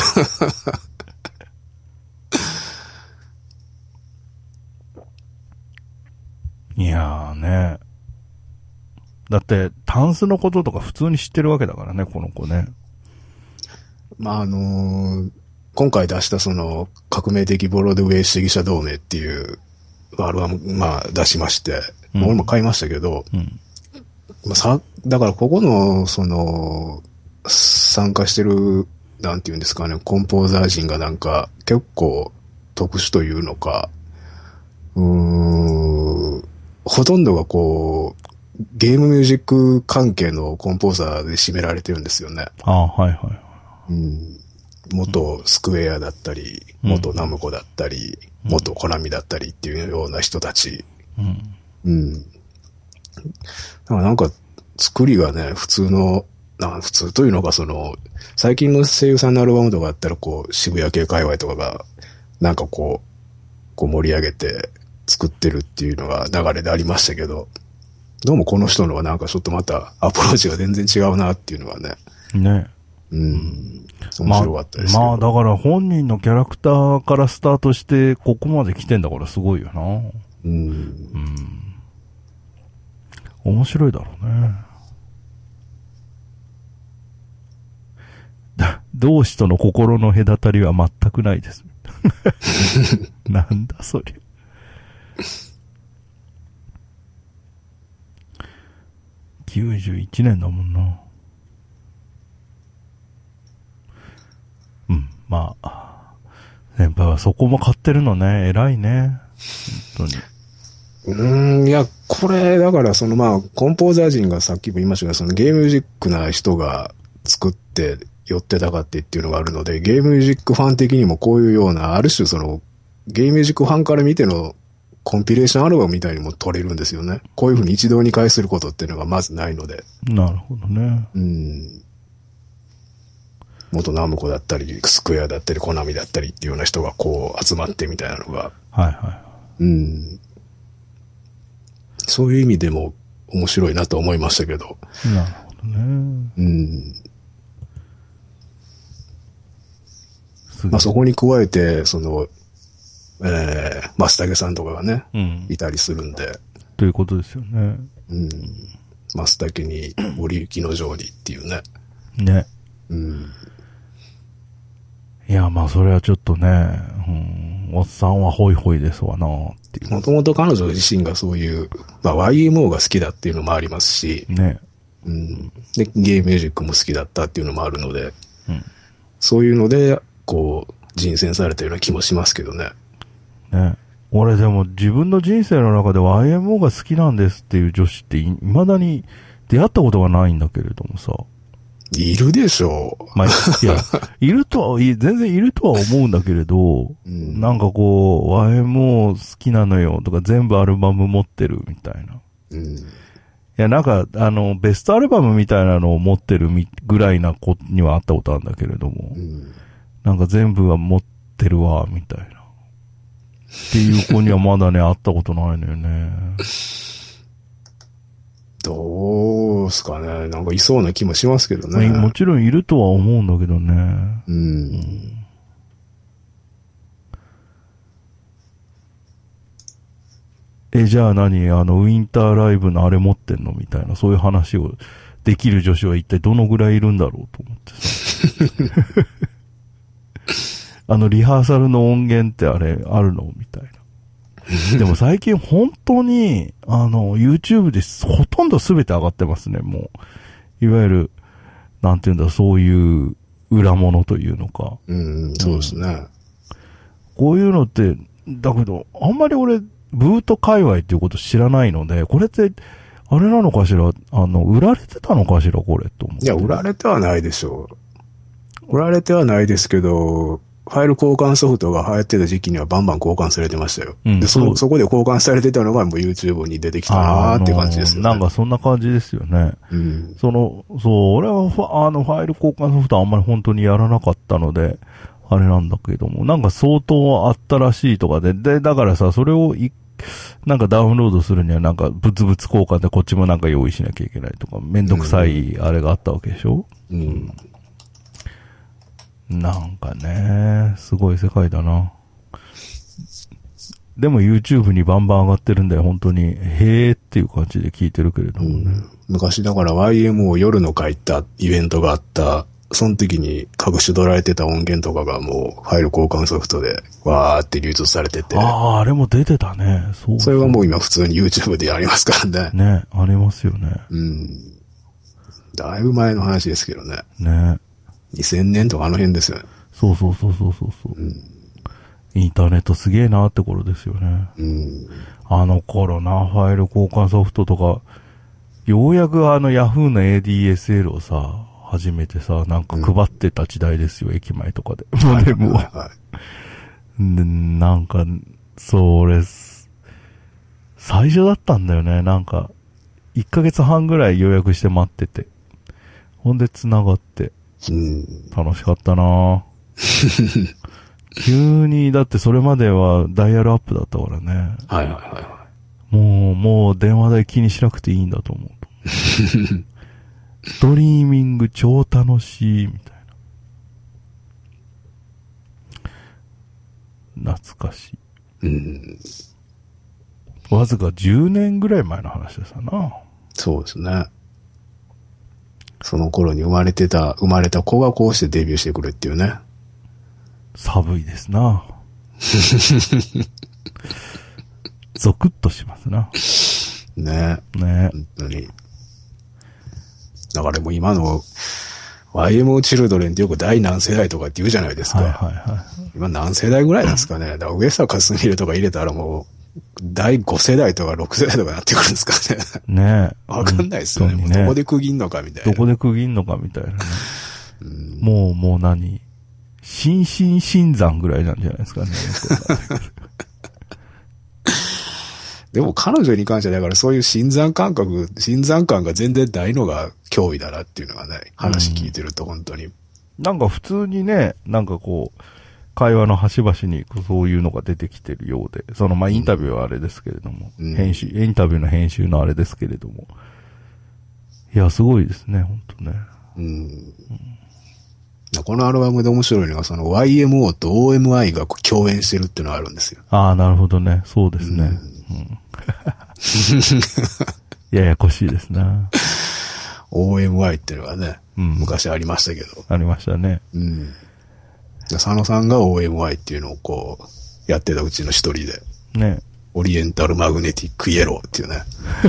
いやーね。だって、タンスのこととか普通に知ってるわけだからね、この子ね。
まあ今回出したその、革命的ブロードウェイ主義者同盟っていうアルバム、まあ出しまして、俺も買いましたけど、だからここの、その、参加してる、なんていうんですかね、コンポーザー陣がなんか、結構特殊というのか、ほとんどがこう、ゲームミュージック関係のコンポーザーで占められてるんですよね。
はいはい。
元スクエアだったり、元ナムコだったり、元コナミだったりっていうような人たち。だからなんか、作りがね、普通というのがその、最近の声優さんのアルバムとかだったらこう、渋谷系界隈とかが、なんかこう盛り上げて作ってるっていうのが流れでありましたけど、どうもこの人のはなんかちょっとまたアプローチが全然違うなっていうのがね。
ね。
面白かったですけど。
まあだから本人のキャラクターからスタートしてここまで来てんだからすごいよな。面白いだろうね。同志との心の隔たりは全くないです。なんだそりゃ。91年だもんな。まあ、先輩はそこも買ってるのね。偉いね。本当
に。いや、これ、だからそのまあ、コンポーザー陣がさっきも言いましたが、そのゲームミュージックな人が作って寄ってたかってっていうのがあるので、ゲームミュージックファン的にもこういうような、ある種その、ゲームミュージックファンから見てのコンピレーションアルバムみたいにも撮れるんですよね。こういうふうに一堂に会することっていうのがまずないので。
なるほどね。
元ナムコだったり、スクエアだったり、コナミだったりっていうような人がこう集まってみたいなのが。そういう意味でも面白いなと思いましたけど。
なるほどね。
まあそこに加えて、その、マスタケさんとかがね、いたりするんで。
ということですよね。
マスタケに、森行の城にっていうね。
ね。いや、まあそれはちょっとね、おっさんはホイホイですわなっていう。
もともと彼女自身がそういう、まあ YMO が好きだっていうのもありますし、
ね。
で、ゲームミュージックも好きだったっていうのもあるので、そういうので、こう、人選されたような気もしますけどね。
ね。俺でも自分の人生の中で YMO が好きなんですっていう女子って未だに出会ったことがないんだけれどもさ。
いるでしょう。
まあ、いや、全然いるとは思うんだけれど、なんかこう、YMO 好きなのよとか全部アルバム持ってるみたいな。いや、なんか、ベストアルバムみたいなのを持ってるぐらいな子には会ったことあるんだけれども、なんか全部は持ってるわ、みたいな。っていう子にはまだね、会ったことないのよね。
どうすかね。なんかいそうな気もしますけどね。
もちろんいるとは思うんだけどね。 じゃあ何ウィンターライブのあれ持ってんのみたいな、そういう話をできる女子は一体どのぐらいいるんだろうと思ってさ。リハーサルの音源ってあれあるのみたいな。でも最近本当に、YouTube でほとんど全て上がってますね、もう。いわゆる、なんていうんだ、そういう裏物というのか。
そうですね。
こういうのって、だけど、あんまり俺、ブート界隈っていうこと知らないので、これって、あれなのかしら、売られてたのかしら、これ、と思って。
いや、売られてはないでしょう。売られてはないですけど、ファイル交換ソフトが流行ってた時期にはバンバン交換されてましたよ。で、そこで交換されてたのがもう YouTube に出てきたなーって感じですよね。
なんかそんな感じですよね。俺はファイル交換ソフトはあんまり本当にやらなかったので、あれなんだけども、なんか相当あったらしいとかで、だからさ、それをなんかダウンロードするにはなんか物々交換でこっちもなんか用意しなきゃいけないとか、めんどくさいあれがあったわけでしょ？なんかね、すごい世界だな。でも YouTube にバンバン上がってるんで、本当に、へーっていう感じで聞いてるけれどもね。
昔だから YMO 夜の会ったイベントがあった、その時に隠し取られてた音源とかがもうファイル交換ソフトでわーって流通されてて。
あれも出てたね。
それはもう今普通に YouTube でやりますからね。
ね、ありますよね。
だいぶ前の話ですけどね。
ね。
2000年とかあの辺ですよね。
そう。インターネットすげえなって頃ですよね。あの頃な、ファイル交換ソフトとか、ようやくYahoo の ADSL をさ、初めてさ、なんか配ってた時代ですよ、駅前とかで。でも、なんか、俺、最初だったんだよね、なんか、1ヶ月半ぐらい予約して待ってて。ほんで繋がって、楽しかったな急に、だってそれまではダイヤルアップだったからね。もう電話代気にしなくていいんだと思う。ストリーミング超楽しい、みたいな。懐かしい。わずか10年ぐらい前の話ですな。
そうですね。その頃に生まれた子がこうしてデビューしてくるっていうね。
寒いですな。ゾクッとしますな。
ね。本当に。だからもう今の YMO チルドレンってよく第何世代とかって言うじゃないですか。今何世代ぐらいなんですかね。だから上坂すみれとか入れたらもう第5世代とか6世代とかなってくるんですかね。わかんないですよね。もうどこで区切んのかみたいな。
どこで区切んのかみたいなね。もう何新山ぐらいなんじゃないですかね。
でも彼女に関してはだからそういう新山感が全然ないのが脅威だなっていうのがね、話聞いてると本当に。
なんか普通にね、なんかこう、会話の端々にそういうのが出てきてるようで、インタビューはあれですけれども、インタビューの編集のあれですけれども。いや、すごいですね、本当ね。
このアルバムで面白いのが、YMO と OMI が共演してるっていうのがあるんですよ。
なるほどね。そうですね。ややこしいですな。
OMI っていうのがね、昔ありましたけど。
ありましたね。
佐野さんが OMI っていうのをこう、やってたうちの一人で。
ね。
オリエンタルマグネティックイエローっていうね。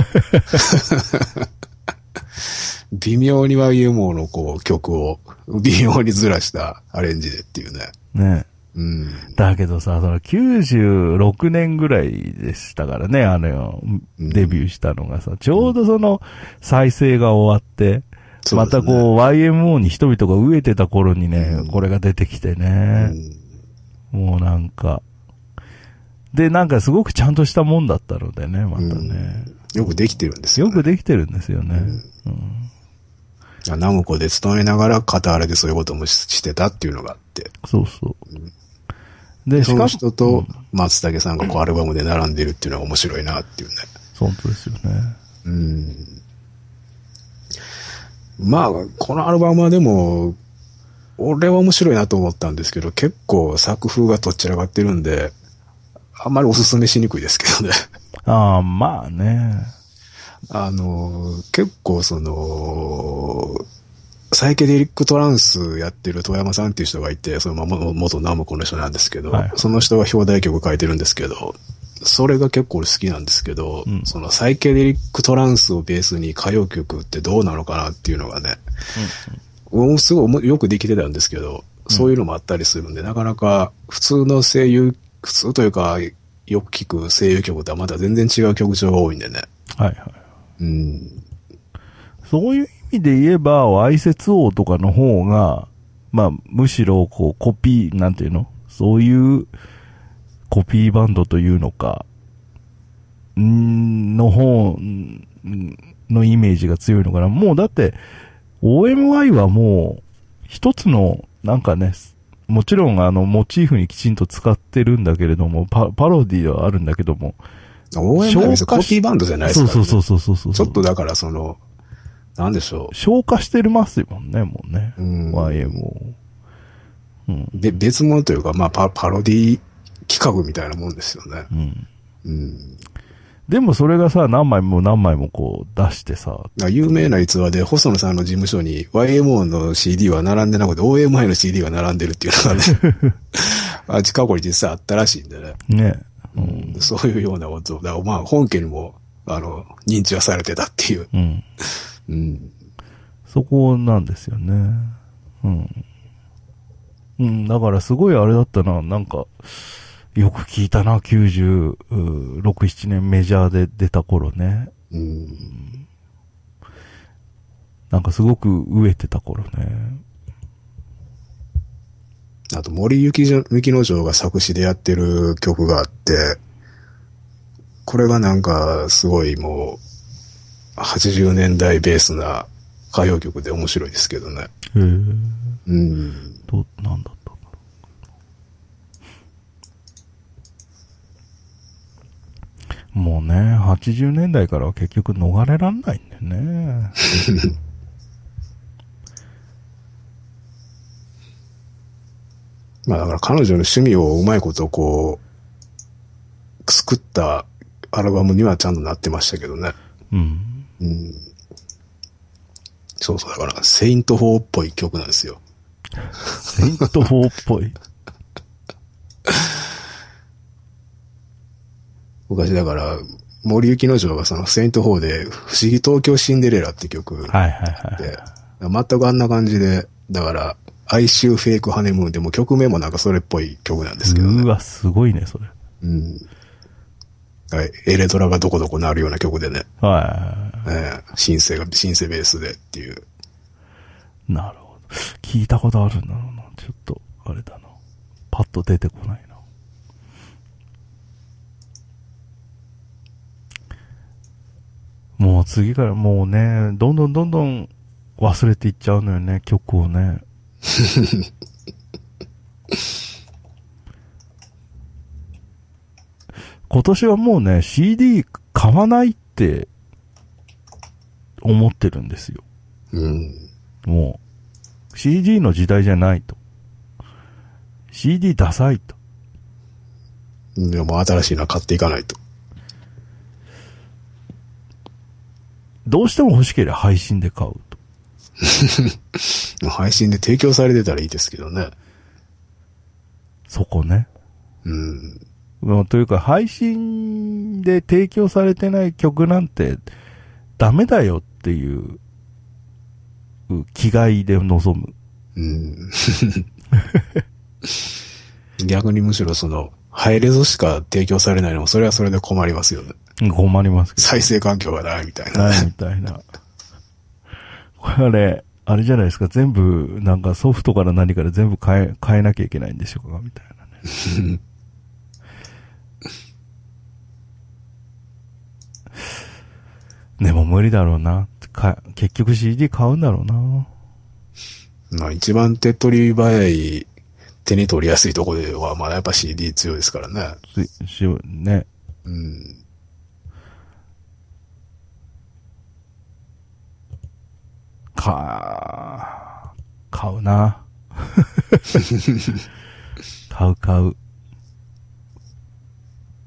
微妙に YMO のこう曲を微妙にずらしたアレンジでっていうね。
ね。だけどさ、96年ぐらいでしたからね、デビューしたのがさ、ちょうど再生が終わって、またこう YMO に人々が飢えてた頃にね、これが出てきてね、もうなんか、で、なんかすごくちゃんとしたもんだったのでね、またね。
よくできてるんですよね。
よくできてるんですよね。
ナムコで勤めながら片荒れでそういうこともしてたっていうのがあって。
そう。
で、その人と松竹さんがこうアルバムで並んでるっていうのが面白いなっていうね。
本当ですよね。
まあ、このアルバムはでも、俺は面白いなと思ったんですけど、結構作風がとっちらかってるんで、 あんまりおすすめしにくいですけどね。
ああ、まあね。
結構サイケデリックトランスやってる遠山さんっていう人がいて、元ナムコの人なんですけど、
はい、
その人が表題曲書いてるんですけど、それが結構好きなんですけど、そのサイケデリックトランスをベースに歌謡曲ってどうなのかなっていうのがね、すごいよくできてたんですけど、そういうのもあったりするんで、なかなか普通というか、よく聞く声優曲とはまた全然違う曲調が多いんでね。
はいはい。そういう意味で言えば、わいせつ王とかの方が、まあ、むしろ、コピー、なんていうの？そういうコピーバンドというのか、の方のイメージが強いのかな。もうだって、OMY はもう、一つの、なんかね、もちろんモチーフにきちんと使ってるんだけれども、パロディではあるんだけども、
OMY は別にコピーバンドじゃないですからね。
そう。
ちょっとだからなんでしょう。
消化してますもんね、もうね。YMO。
別物というか、まあ、パロディ企画みたいなもんですよね。
でもそれがさ、何枚も出してさ。
有名な逸話で、細野さんの事務所に YMO の CD は並んでなくて OMI の CD が並んでるっていうのがね、近頃に実際あったらしいんでね。
ね。
そういうようなこと。だからまあ、本家にも、認知はされてたっていう。
そこなんですよね。だからすごいあれだったな、なんか、よく聞いたな、96、7年メジャーで出た頃ね。なんかすごく飢えてた頃ね。
あと、森雪之丞が作詞でやってる曲があって、これがなんか、すごいもう、80年代ベースな歌謡曲で面白いですけどね。
なんだったんだろう。もうね、80年代からは結局逃れらんないんだよね。
まあだから彼女の趣味をうまいこと作ったアルバムにはちゃんとなってましたけどね。そうそう、だからセイント4っぽい曲なんですよ。
セイント4っぽい。
昔だから、森雪之丞がセイント4で不思議東京シンデレラって曲で、全くあんな感じで、だから、哀愁フェイクハネムーンでも曲名もなんかそれっぽい曲なんですけどね。
うわ、すごいね、それ。
エレトラがどこどこなるような曲でね。シンセベースでっていう。
なるほど。聞いたことあるんだろうな。ちょっと、あれだな。パッと出てこないな。もう次からもうね、どんどん忘れていっちゃうのよね、曲をね。今年はもうね、CD 買わないって思ってるんですよ。もう、CD の時代じゃないと。CD ダサいと。
でも新しいのは買っていかないと。
どうしても欲しければ配信で買う
と。配信で提供されてたらいいですけどね。
そこね。というか、配信で提供されてない曲なんてダメだよっていう気概で臨む。
逆にむしろハイレゾしか提供されないのも、それはそれで困りますよね。
困りますけど。
再生環境がないみたいな。
ないみたいな。これ、あれじゃないですか、全部、なんかソフトから何から全部変えなきゃいけないんでしょうか、みたいなね。でも無理だろうな。結局 CD 買うんだろうな。
まあ一番手っ取り早い、手に取りやすいところでは、まあやっぱ CD 強いですからね。
ね。買うな。買う。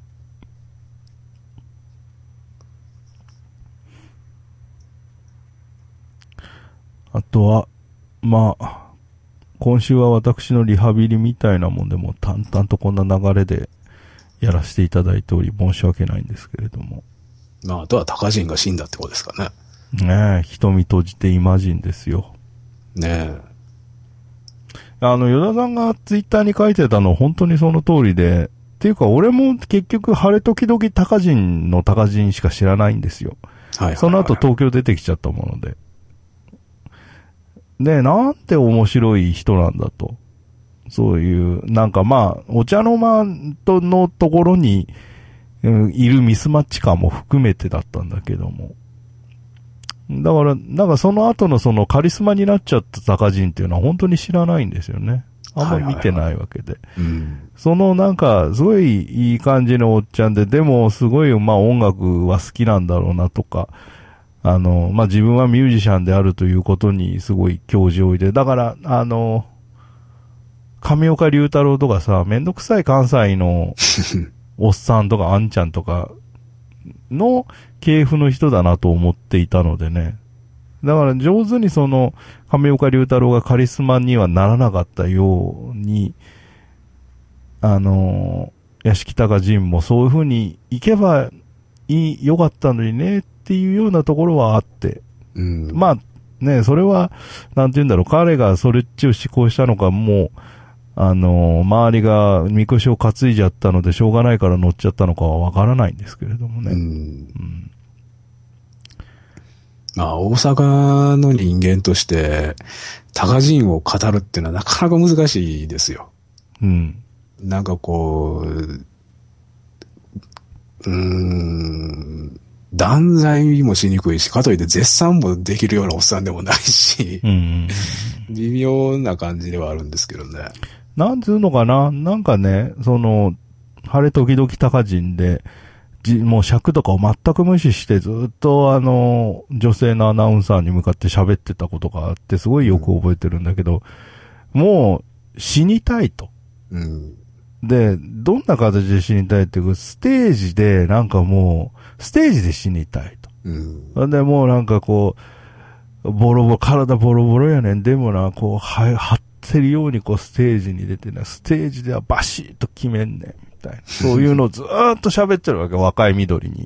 あとは、まあ、今週は私のリハビリみたいなもんでも淡々とこんな流れでやらせていただいており申し訳ないんですけれども。
まあ、あとは高人が死んだってことですかね。
ねえ、瞳閉じてイマジンですよ。
ねえ。
与田さんがツイッターに書いてたの本当にその通りで、っていうか俺も結局晴れ時々高人の高人しか知らないんですよ。
はいはいはい、
その後東京出てきちゃったもので。で、なんて面白い人なんだと。そういう、なんかまあ、お茶の間のところに、いるミスマッチ感も含めてだったんだけども。だから、なんかその後のそのカリスマになっちゃった高人っていうのは本当に知らないんですよね。あんまり見てないわけで。そのなんか、すごいいい感じのおっちゃんで、でもすごいまあ音楽は好きなんだろうなとか、まあ自分はミュージシャンであるということにすごい教示を置いて、だから、上岡龍太郎とかさ、めんどくさい関西のおっさんとかあんちゃんとかの系譜の人だなと思っていたのでね。だから上手にその上岡龍太郎がカリスマにはならなかったように、屋敷隆人もそういう風に行けばよかったのにねっていうようなところはあって。まあね、それは、なんて言うんだろう、彼がそれっちを思考したのか、もう、周りがみこしを担いじゃったのでしょうがないから乗っちゃったのかはわからないんですけれどもね。
まあ、大阪の人間として、高人を語るっていうのはなかなか難しいですよ。なんかこう、断罪もしにくいし、かといって絶賛もできるようなおっさんでもないし、微妙な感じではあるんですけどね。
なんつうのかな、なんかね、その、晴れ時々高人で、もう尺とかを全く無視してずっと女性のアナウンサーに向かって喋ってたことがあって、すごいよく覚えてるんだけど、もう死にたいと。で、どんな形で死にたいっていうか、ステージでなんかもう、ステージで死にたいと。で、もうなんかこう、体ボロボロやねん。でもな、こう、張ってるようにこうステージに出てね、ステージではバシッと決めんねん。みたいな。そういうのをずーっと喋ってるわけ、若い緑に。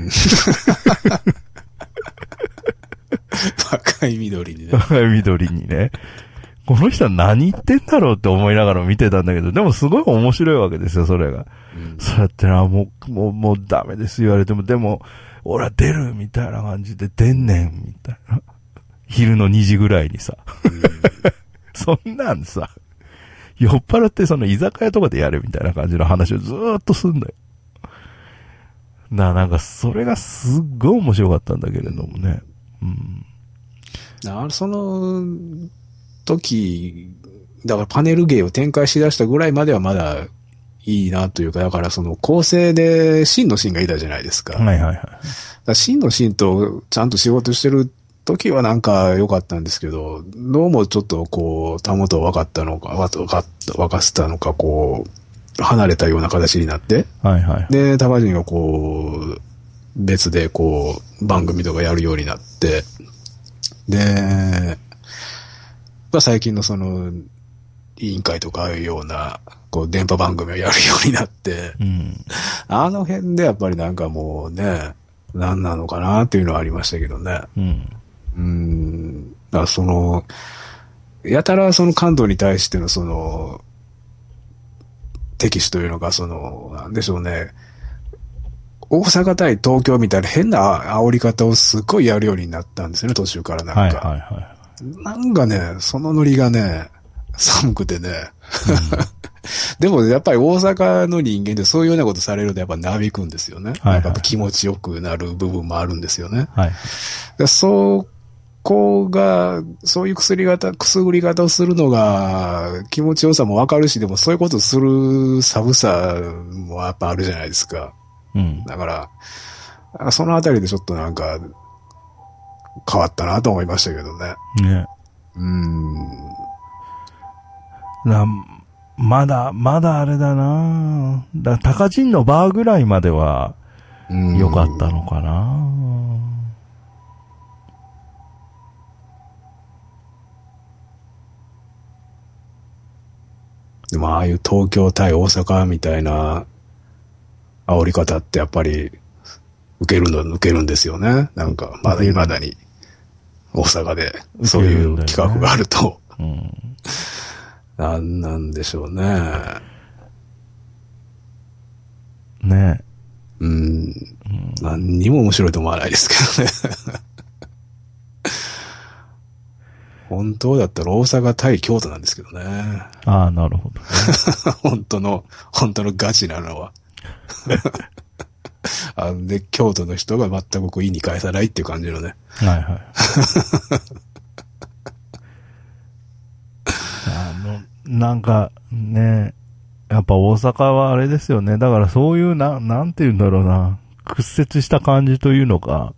若い緑にね。
若い緑にね。この人は何言ってんだろうって思いながら見てたんだけど、でもすごい面白いわけですよ、それが。そうやってな、もうダメです言われても、でも、俺は出るみたいな感じで出んねん、みたいな。昼の2時ぐらいにさ。そんなんさ、酔っ払ってその居酒屋とかでやるみたいな感じの話をずーっとすんだよ。なんかそれがすっごい面白かったんだけれどもね。
その時、だからパネル芸を展開しだしたぐらいまではまだいいなというか、だからその構成で真の真がいたじゃないですか。真の真とちゃんと仕事してる時はなんか良かったんですけど、どうもちょっとこう、たもと分かったのか、分かせたのか、こう、離れたような形になって、で、高人がこう、別でこう、番組とかやるようになって、で、最近のその、委員会とかああいうような、こう、電波番組をやるようになって、あの辺でやっぱりなんかもうね、何なのかなっていうのはありましたけどね。だからその、やたらその関東に対してのその、敵視というのがその、なんでしょうね、大阪対東京みたいな変な煽り方をすっごいやるようになったんですよね、途中からなんか。なんかね、そのノリがね、寒くてね。でもやっぱり大阪の人間でそういうようなことされるとやっぱなびくんですよね。やっぱ気持ちよくなる部分もあるんですよね。そこが、そういうくすぐり方をするのが気持ちよさもわかるし、でもそういうことする寒さもやっぱあるじゃないですか。だから、そのあたりでちょっとなんか変わったなと思いましたけどね。
まだあれだな。高人のバーぐらいまでは良かったのかな。
でもああいう東京対大阪みたいな煽り方ってやっぱり受けるんですよね。なんか、まだ未だに大阪でそういう企画があると。
うん、
なんでしょうね。
ねえ。
何にも面白いと思わないですけどね。本当だったら大阪対京都なんですけどね。
ああ、なるほど、ね。
本当のガチなのは。で、京都の人が全く意に介さないっていう感じのね。
はいはい。なんかね、やっぱ大阪はあれですよね。だからそういうなんて言うんだろうな。屈折した感じというのか。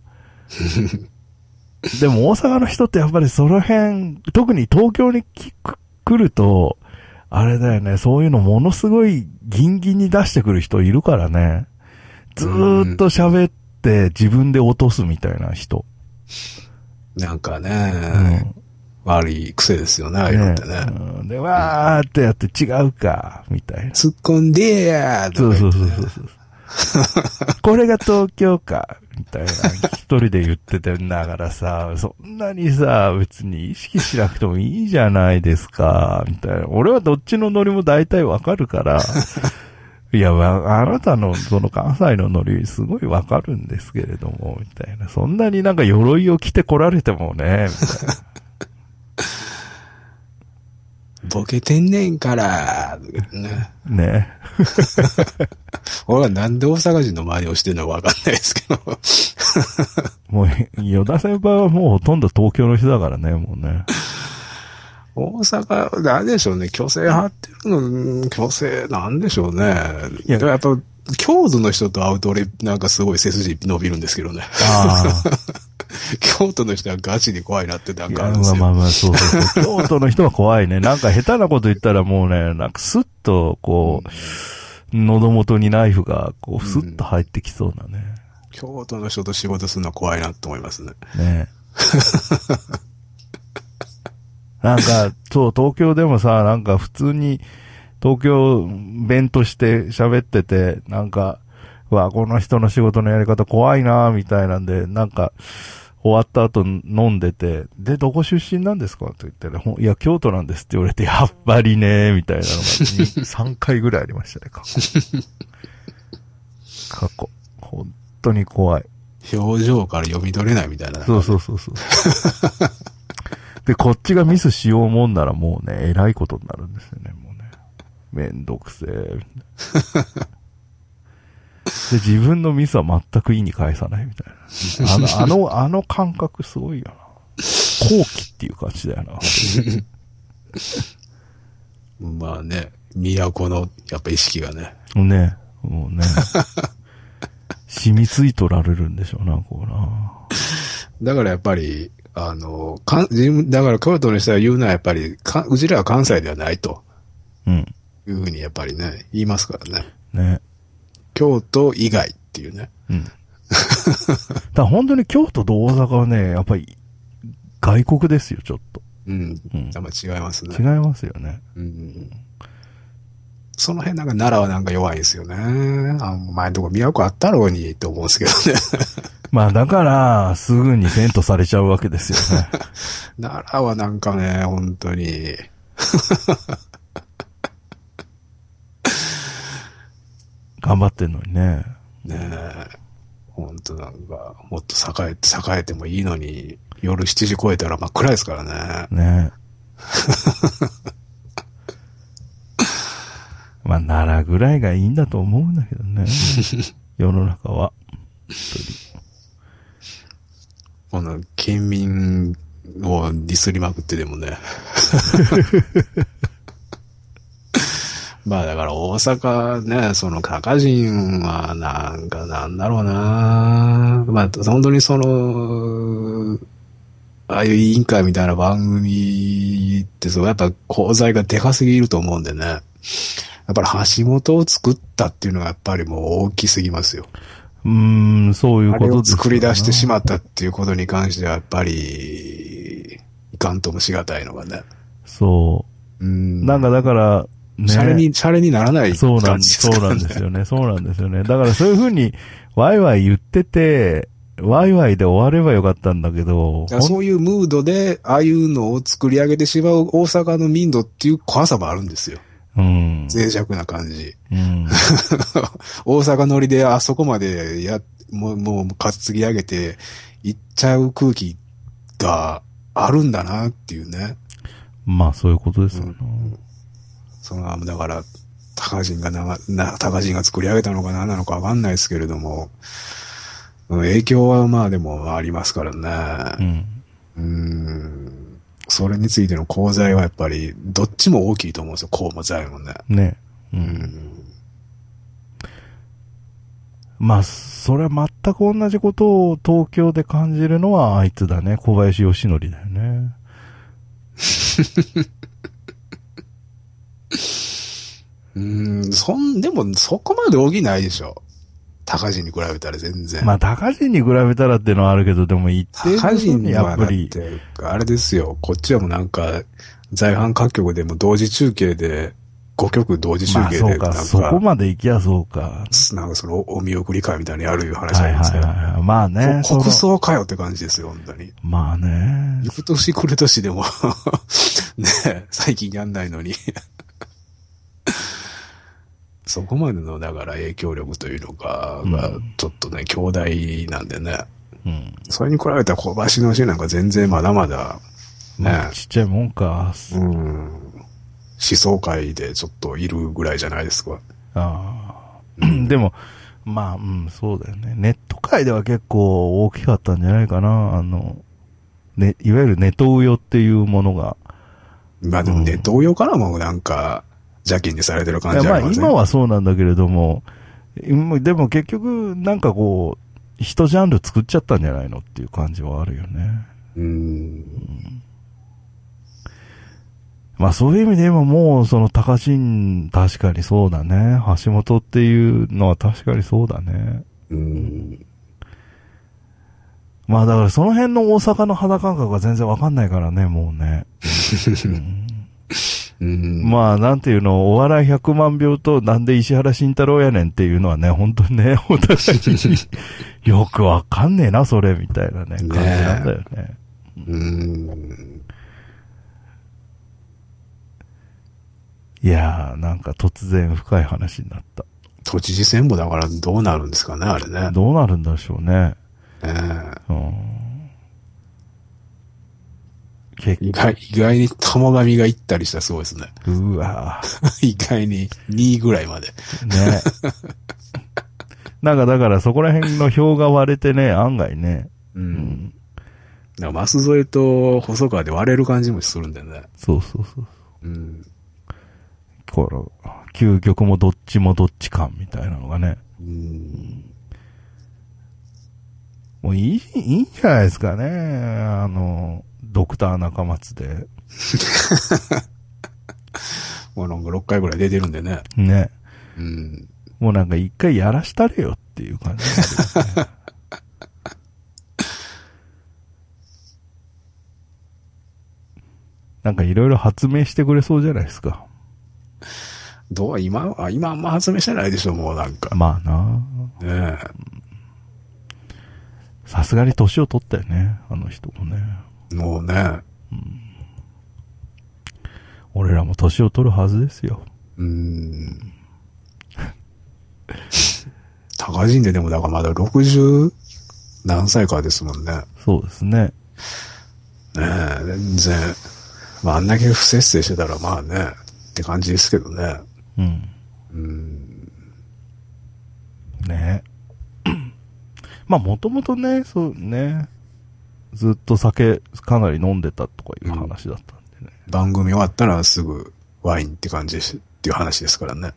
でも大阪の人ってやっぱりその辺、特に東京に来ると、あれだよね、そういうのものすごいギンギンに出してくる人いるからね。ずーっと喋って自分で落とすみたいな人。
なんかね、悪い癖ですよね、ああいうのってね。
で、わーってやって違うか、みたいな。
突っ込んでやーとか言って、ね。そう。
これが東京か、みたいな。一人で言っててんだからさ、そんなにさ、別に意識しなくてもいいじゃないですか、みたいな。俺はどっちのノリも大体わかるから、いや、あなたのその関西のノリすごいわかるんですけれども、みたいな。そんなになんか鎧を着て来られてもね、みたいな。
ボケてんねんから、ね。
ね。
俺はなんで大阪人の真似をしてるのかわかんないですけど。
もう、与田先輩はもうほとんど東京の人だからね、もうね。
大阪、なんでしょうね。虚勢張ってるの、虚勢なんでしょうね。いや、やっぱ、京都の人と会うと俺、なんかすごい背筋伸びるんですけどね。ああ。京都の人はガチで怖いなってなんかあるんですよ。
まあ、そう。京都の人は怖いね。なんか下手なこと言ったらもうね、なんかスッと、こう、喉元にナイフが、こう、スッと入ってきそうなね。
京都の人と仕事するのは怖いなと思いますね。
ねなんか、そう、東京でもさ、なんか普通に、東京弁として喋ってて、なんか、この人の仕事のやり方怖いなみたいなんで、なんか、終わった後飲んでて、で、どこ出身なんですかって言ってね、いや、京都なんですって言われて、やっぱりねみたいなのが3回ぐらいありましたね、過去。本当に怖い。
表情から読み取れないみたいな。
そう。で、こっちがミスしようもんならもうね、偉いことになるんですよね、もうね。めんどくせえ。で、自分のミスは全く意に返さないみたいな。あの感覚すごいよな。後期っていう感じだよな。
まあね、都の、やっぱ意識がね。
ね、もうね。染みついとられるんでしょうな、こうな。
だからやっぱり、だから京都の人が言うのはやっぱり、うちらは関西ではないと。いうふうにやっぱりね、言いますからね。
ね。
京都以外っていうね。
だから本当に京都と大阪はね、やっぱり外国ですよ、ちょっと。
やっぱ違いますね。
違いますよね。
その辺なんか奈良はなんか弱いですよね。前のとこ都あったろうにって思うんですけどね。
まあだから、すぐに遷都されちゃうわけですよね。
奈良はなんかね、本当に。
頑張ってんのにね。
ねえ。本当なんか、もっと栄えてもいいのに、夜7時超えたら真っ暗ですからね。
ねまあ、奈良ぐらいがいいんだと思うんだけどね。世の中は。
この県民をディスりまくってでもね。まあだから大阪ね、そのカ人はなんかなんだろうな。まあ本当にああいう委員会みたいな番組ってやっぱ功罪がでかすぎると思うんでね。やっぱり橋本を作ったっていうのがやっぱりもう大きすぎますよ。
そういうことです。あれを
作り出してしまったっていうことに関してはやっぱりいかんともしがたいのがね。
そう。なんかだから、 ね。
シャレにならない
そうなん
感じですからね。
ですよね。そうなんですよね。だからそういう風に、ワイワイ言ってて、ワイワイで終わればよかったんだけど。
そういうムードで、ああいうのを作り上げてしまう大阪の民度っていう怖さもあるんですよ。
うん。
脆弱な感じ。
うん。
大阪乗りであそこまでもう担ぎ上げて行っちゃう空気があるんだなっていうね。
まあそういうことですよね。
だから、高人が作り上げたのか何なのかわかんないですけれども、影響はまあでもありますからね。それについての功罪はやっぱり、どっちも大きいと思うんですよ、功も罪もね。
ね。まあ、それは全く同じことを東京で感じるのはあいつだね。小林義則だよね。
でもそこまで大きいないでしょ。高人に比べたら全然。
まあ、高人に比べたらっていうのはあるけど、でも一定
高人に
やっぱり。
あれですよ。こっちはもうなんか、在阪各局でも同時中継で、5局同時中継で、
まあそうか、そこまで行きゃそうか。
なんかそのお見送り会みたいにやるいう話じゃないですか。
はい。まあね。
国葬かよって感じですよ、本当に。
まあね。
行く年来る年でもね、最近やんないのにそこまでの、だから影響力というのか、が、ちょっとね、強大なんでね。それに比べたら小林の詩なんか全然まだまだ、
ね。ちっちゃいもんか。
思想界でちょっといるぐらいじゃないですか。
でも、まあ、そうだよね。ネット界では結構大きかったんじゃないかな。ね、いわゆるネトウヨっていうものが。
まあでもネトウヨからもなんか、邪気にされてる感じありますね。
まあ今はそうなんだけれども、でも結局なんかこう、一ジャンル作っちゃったんじゃないのっていう感じはあるよね。まあそういう意味で言えばもうその高人、確かにそうだね。橋本っていうのは確かにそうだね。まあだからその辺の大阪の肌感覚が全然わかんないからね、もうね。まあなんていうの、お笑い100万秒となんで石原慎太郎やねんっていうのはね、本当にね、お互いによくわかんねえな、それ、みたいなね、感じなんだよね。いやー、なんか突然深い話になった。
都知事選もだからどうなるんですかね、あれね。
どうなるんでしょうね。
意外に玉神が行ったりしたらすごいですね。
うわ
意外に2位ぐらいまで。
ね。なんかだからそこら辺の票が割れてね、案外ね。
だから舛添と細川で割れる感じもするんだよね。
そう。この、究極もどっちもどっち感みたいなのがね。もういいんじゃないですかね。ドクター中松で。
もうなんか6回ぐらい出てるんでね。
ね。もうなんか一回やらしたれよっていう感じになりますね。なんかいろいろ発明してくれそうじゃないですか。
今あんま発明してないでしょ、もうなんか。
まあな。
ねえ。
さすがに年を取ったよね、あの人もね。
もうね。
俺らも年を取るはずですよ。
高人でもだからまだ60何歳かですもんね。
そうですね。
ねえ、全然。まああんだけ不節制してたらまあね、って感じですけどね。
ねまあもともとね、そうね、ずっと酒かなり飲んでたとかいう話だったんでね。
番組終わったらすぐワインって感じですっていう話ですからね。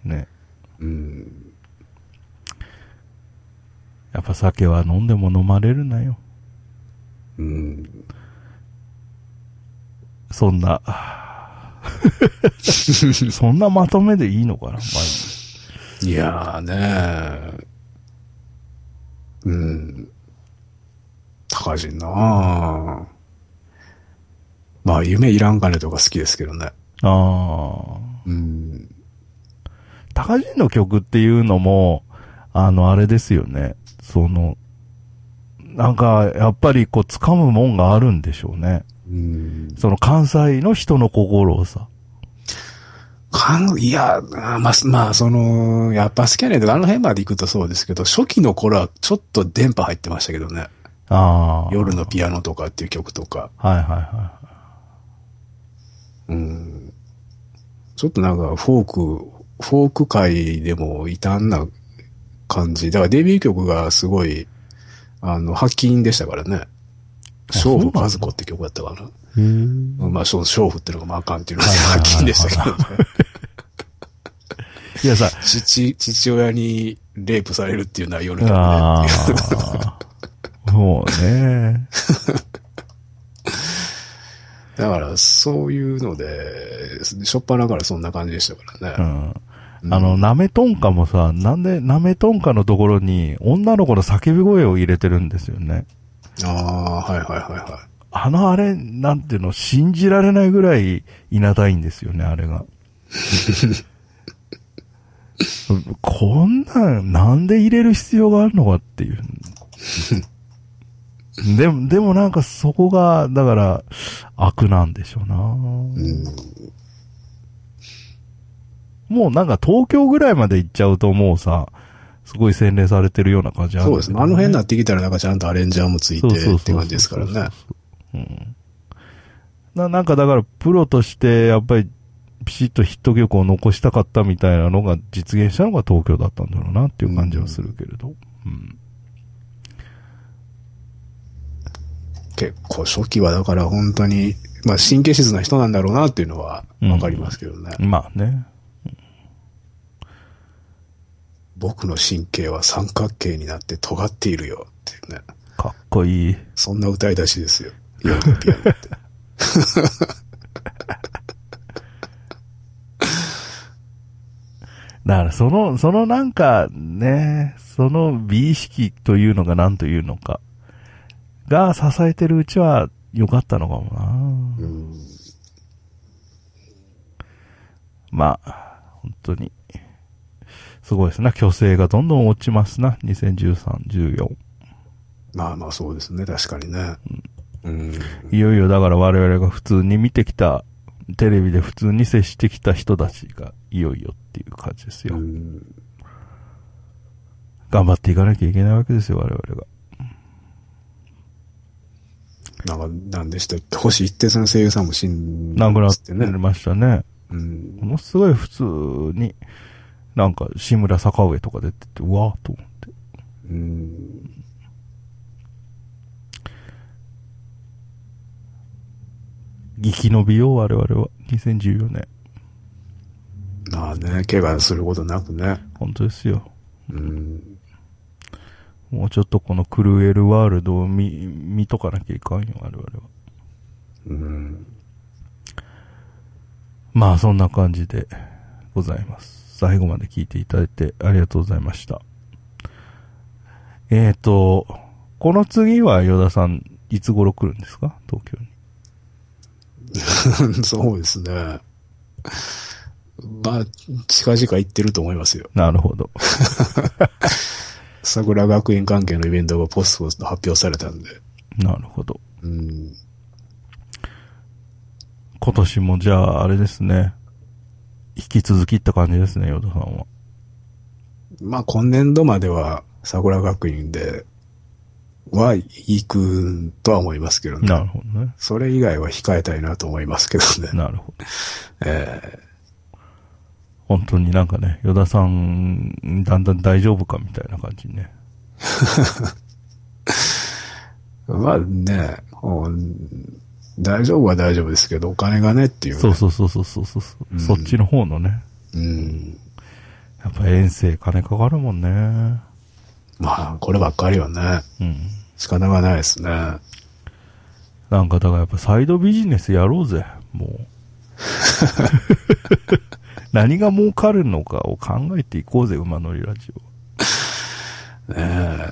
やっぱ酒は飲んでも飲まれるなよ。そんな、そんなまとめでいいのかな、
いやーねー。高人なぁ。まあ、夢いらんかねとか好きですけどね。
高人の曲っていうのも、あれですよね。なんか、やっぱりこう、掴むもんがあるんでしょうね。その関西の人の心をさ。
いや、まあ、やっぱ好きやねんとか、あの辺まで行くとそうですけど、初期の頃はちょっと電波入ってましたけどね。夜のピアノとかっていう曲とか。
はいはいはい。
ちょっとなんかフォーク界でも異端な感じ。だからデビュー曲がすごい、発禁でしたからね。勝負和子って曲だったかな。まあ、勝負ってのがまああかんっていうのが発禁でしたけどね。
いやさ、
父親にレイプされるっていう内容の曲でっていう。
もうね。
だから、そういうので、しょっぱなからそんな感じでしたからね。
なめとんかもさ、なんでなめとんかのところに女の子の叫び声を入れてるんですよね。
はいはいはいはい。
あれ、なんていうの、信じられないぐらいいなたいんですよね、あれが。こんなんで入れる必要があるのかっていう。でもなんかそこが、だから、悪なんでしょうな。もうなんか東京ぐらいまで行っちゃうともうさ、すごい洗練されてるような感じある、ね。
そうですね。あの辺になってきたらなんかちゃんとアレンジャーもついてって感じですからね。
なんかだからプロとしてやっぱりピシッとヒット曲を残したかったみたいなのが実現したのが東京だったんだろうなっていう感じはするけれど。
結構初期はだから本当に、まあ神経質な人なんだろうなっていうのはわかりますけどね。
まあね。
僕の神経は三角形になって尖っているよっていうね。
かっこいい。
そんな歌い出しですよ。夜のピアノって。
だからそのなんかね、その美意識というのが何というのかが支えてるうちは良かったのかもな。まあ、本当に。すごいですね。虚勢がどんどん落ちますな。2013、14。
まあまあそうですね。確かにね。
いよいよだから我々が普通に見てきた、テレビで普通に接してきた人たちがいよいよっていう感じですよ。頑張っていかなきゃいけないわけですよ、我々が。
なんでしたっけ、星一徹の声優さんも死んだ
亡くな
ってね。
ましたね。ものすごい普通に、なんか志村坂上とか出てて、うわーと思って。生き延びよう、我々は。2014年。
まあね、怪我することなくね。
本当ですよ。もうちょっとこのクルエルワールドを見とかなきゃいかんよ、我々は。まあそんな感じでございます。最後まで聞いていただいてありがとうございました。この次は与田さん、いつ頃来るんですか？東京
に。そうですね。まあ、近々行ってると思いますよ。
なるほど。
桜学院関係のイベントがポスト発表されたんで。
なるほど。今年もじゃあ、あれですね。引き続きって感じですね、与田さんは。
まあ、今年度までは桜学院では行くとは思いますけどね。
なるほどね。
それ以外は控えたいなと思いますけどね。
なるほど。本当になんかね、与田さん、だんだん大丈夫かみたいな感じね。
まあね、大丈夫は大丈夫ですけど、お金がねっていう、ね。
そう。そっちの方のね。やっぱ遠征金かかるもんね。
まあ、こればっかりはね。仕方がないですね。
なんかだからやっぱサイドビジネスやろうぜ、もう。何が儲かるのかを考えていこうぜ、馬乗りラジオ。
ねえ。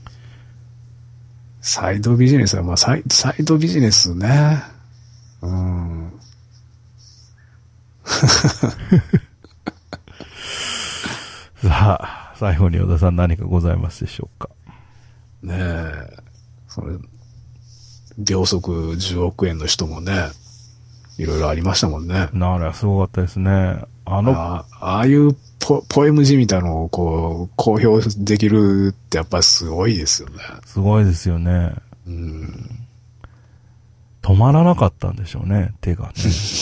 サイドビジネスは、まあ、サイドビジネスね。
最後に小田さん何かございますでしょうか？
ねえ。それ、秒速10億円の人もね、いろいろありましたもんね。
なら、すごかったですね。
ああいうポエムじみたのをこう、公表できるってやっぱすごいですよね。
すごいですよね。止まらなかったんでしょうね、手がね。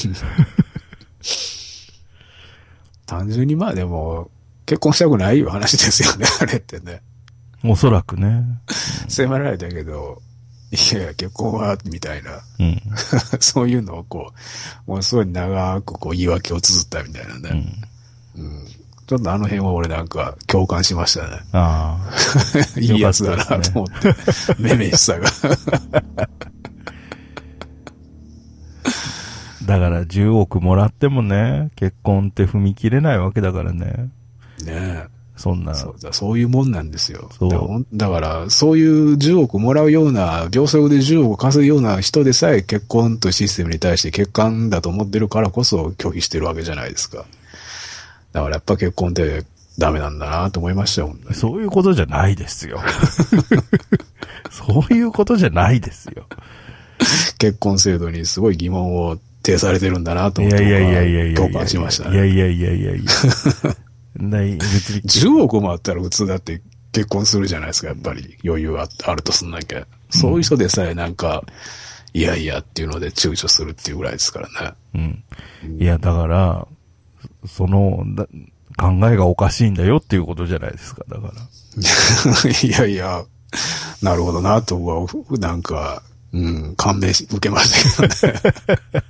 単純にまあでも、結婚したくないいう話ですよね、あれってね。
おそらくね。
迫られたけど、いやいや、結婚は、みたいな。そういうのをこう、もうすごい長くこう言い訳を綴ったみたいなね。ちょっとあの辺は俺なんか共感しましたね。
あ
あ。いいやつだなと思って。めめしさが。
だから10億もらってもね、結婚って踏み切れないわけだからね。
ねえ。
そんな。
そういうもんなんですよ。だから、そういう10億もらうような、秒速で10億稼ぐような人でさえ結婚というシステムに対して欠陥だと思ってるからこそ拒否してるわけじゃないですか。だからやっぱ結婚ってダメなんだなと思いましたよ。
そういうことじゃないですよ。そういうことじゃないですよ。
結婚制度にすごい疑問を呈されてるんだなと思って共感しましたね。
いや。
10億もあったら普通だって結婚するじゃないですか、やっぱり。余裕あるとすんなきゃ。そういう人でさえなんか、いやいやっていうので躊躇するっていうぐらいですからね。
いや、だから、その、考えがおかしいんだよっていうことじゃないですか、だから。
いやいや、なるほどなとは、なんか、感銘受けましたけどね。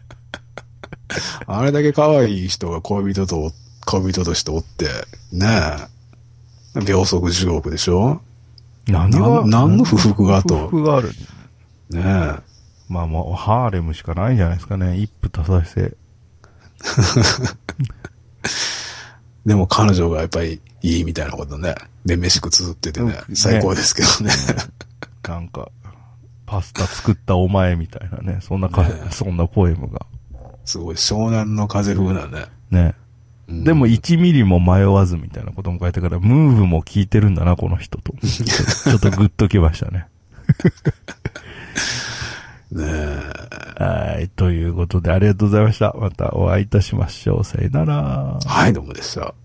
あれだけ可愛い人が恋人としておって、ねえ。秒速10億でしょ？何の不服がと。
不服がある。
ねえ。
まあもう、ハーレムしかないんじゃないですかね。一夫多妻制。
でも彼女がやっぱりいいみたいなことね。で、飯食綴っててね、最高ですけどね。
なんか、パスタ作ったお前みたいなね。そんなポエムが。
すごい、湘南の風風なね。
ね。でも1ミリも迷わずみたいなことも書いてから、ムーブも聞いてるんだな、この人と。ちょっとグッときましたね。
ねえ。
はい。ということで、ありがとうございました。またお会いいたしましょう。さよなら。
はい、どうもでした。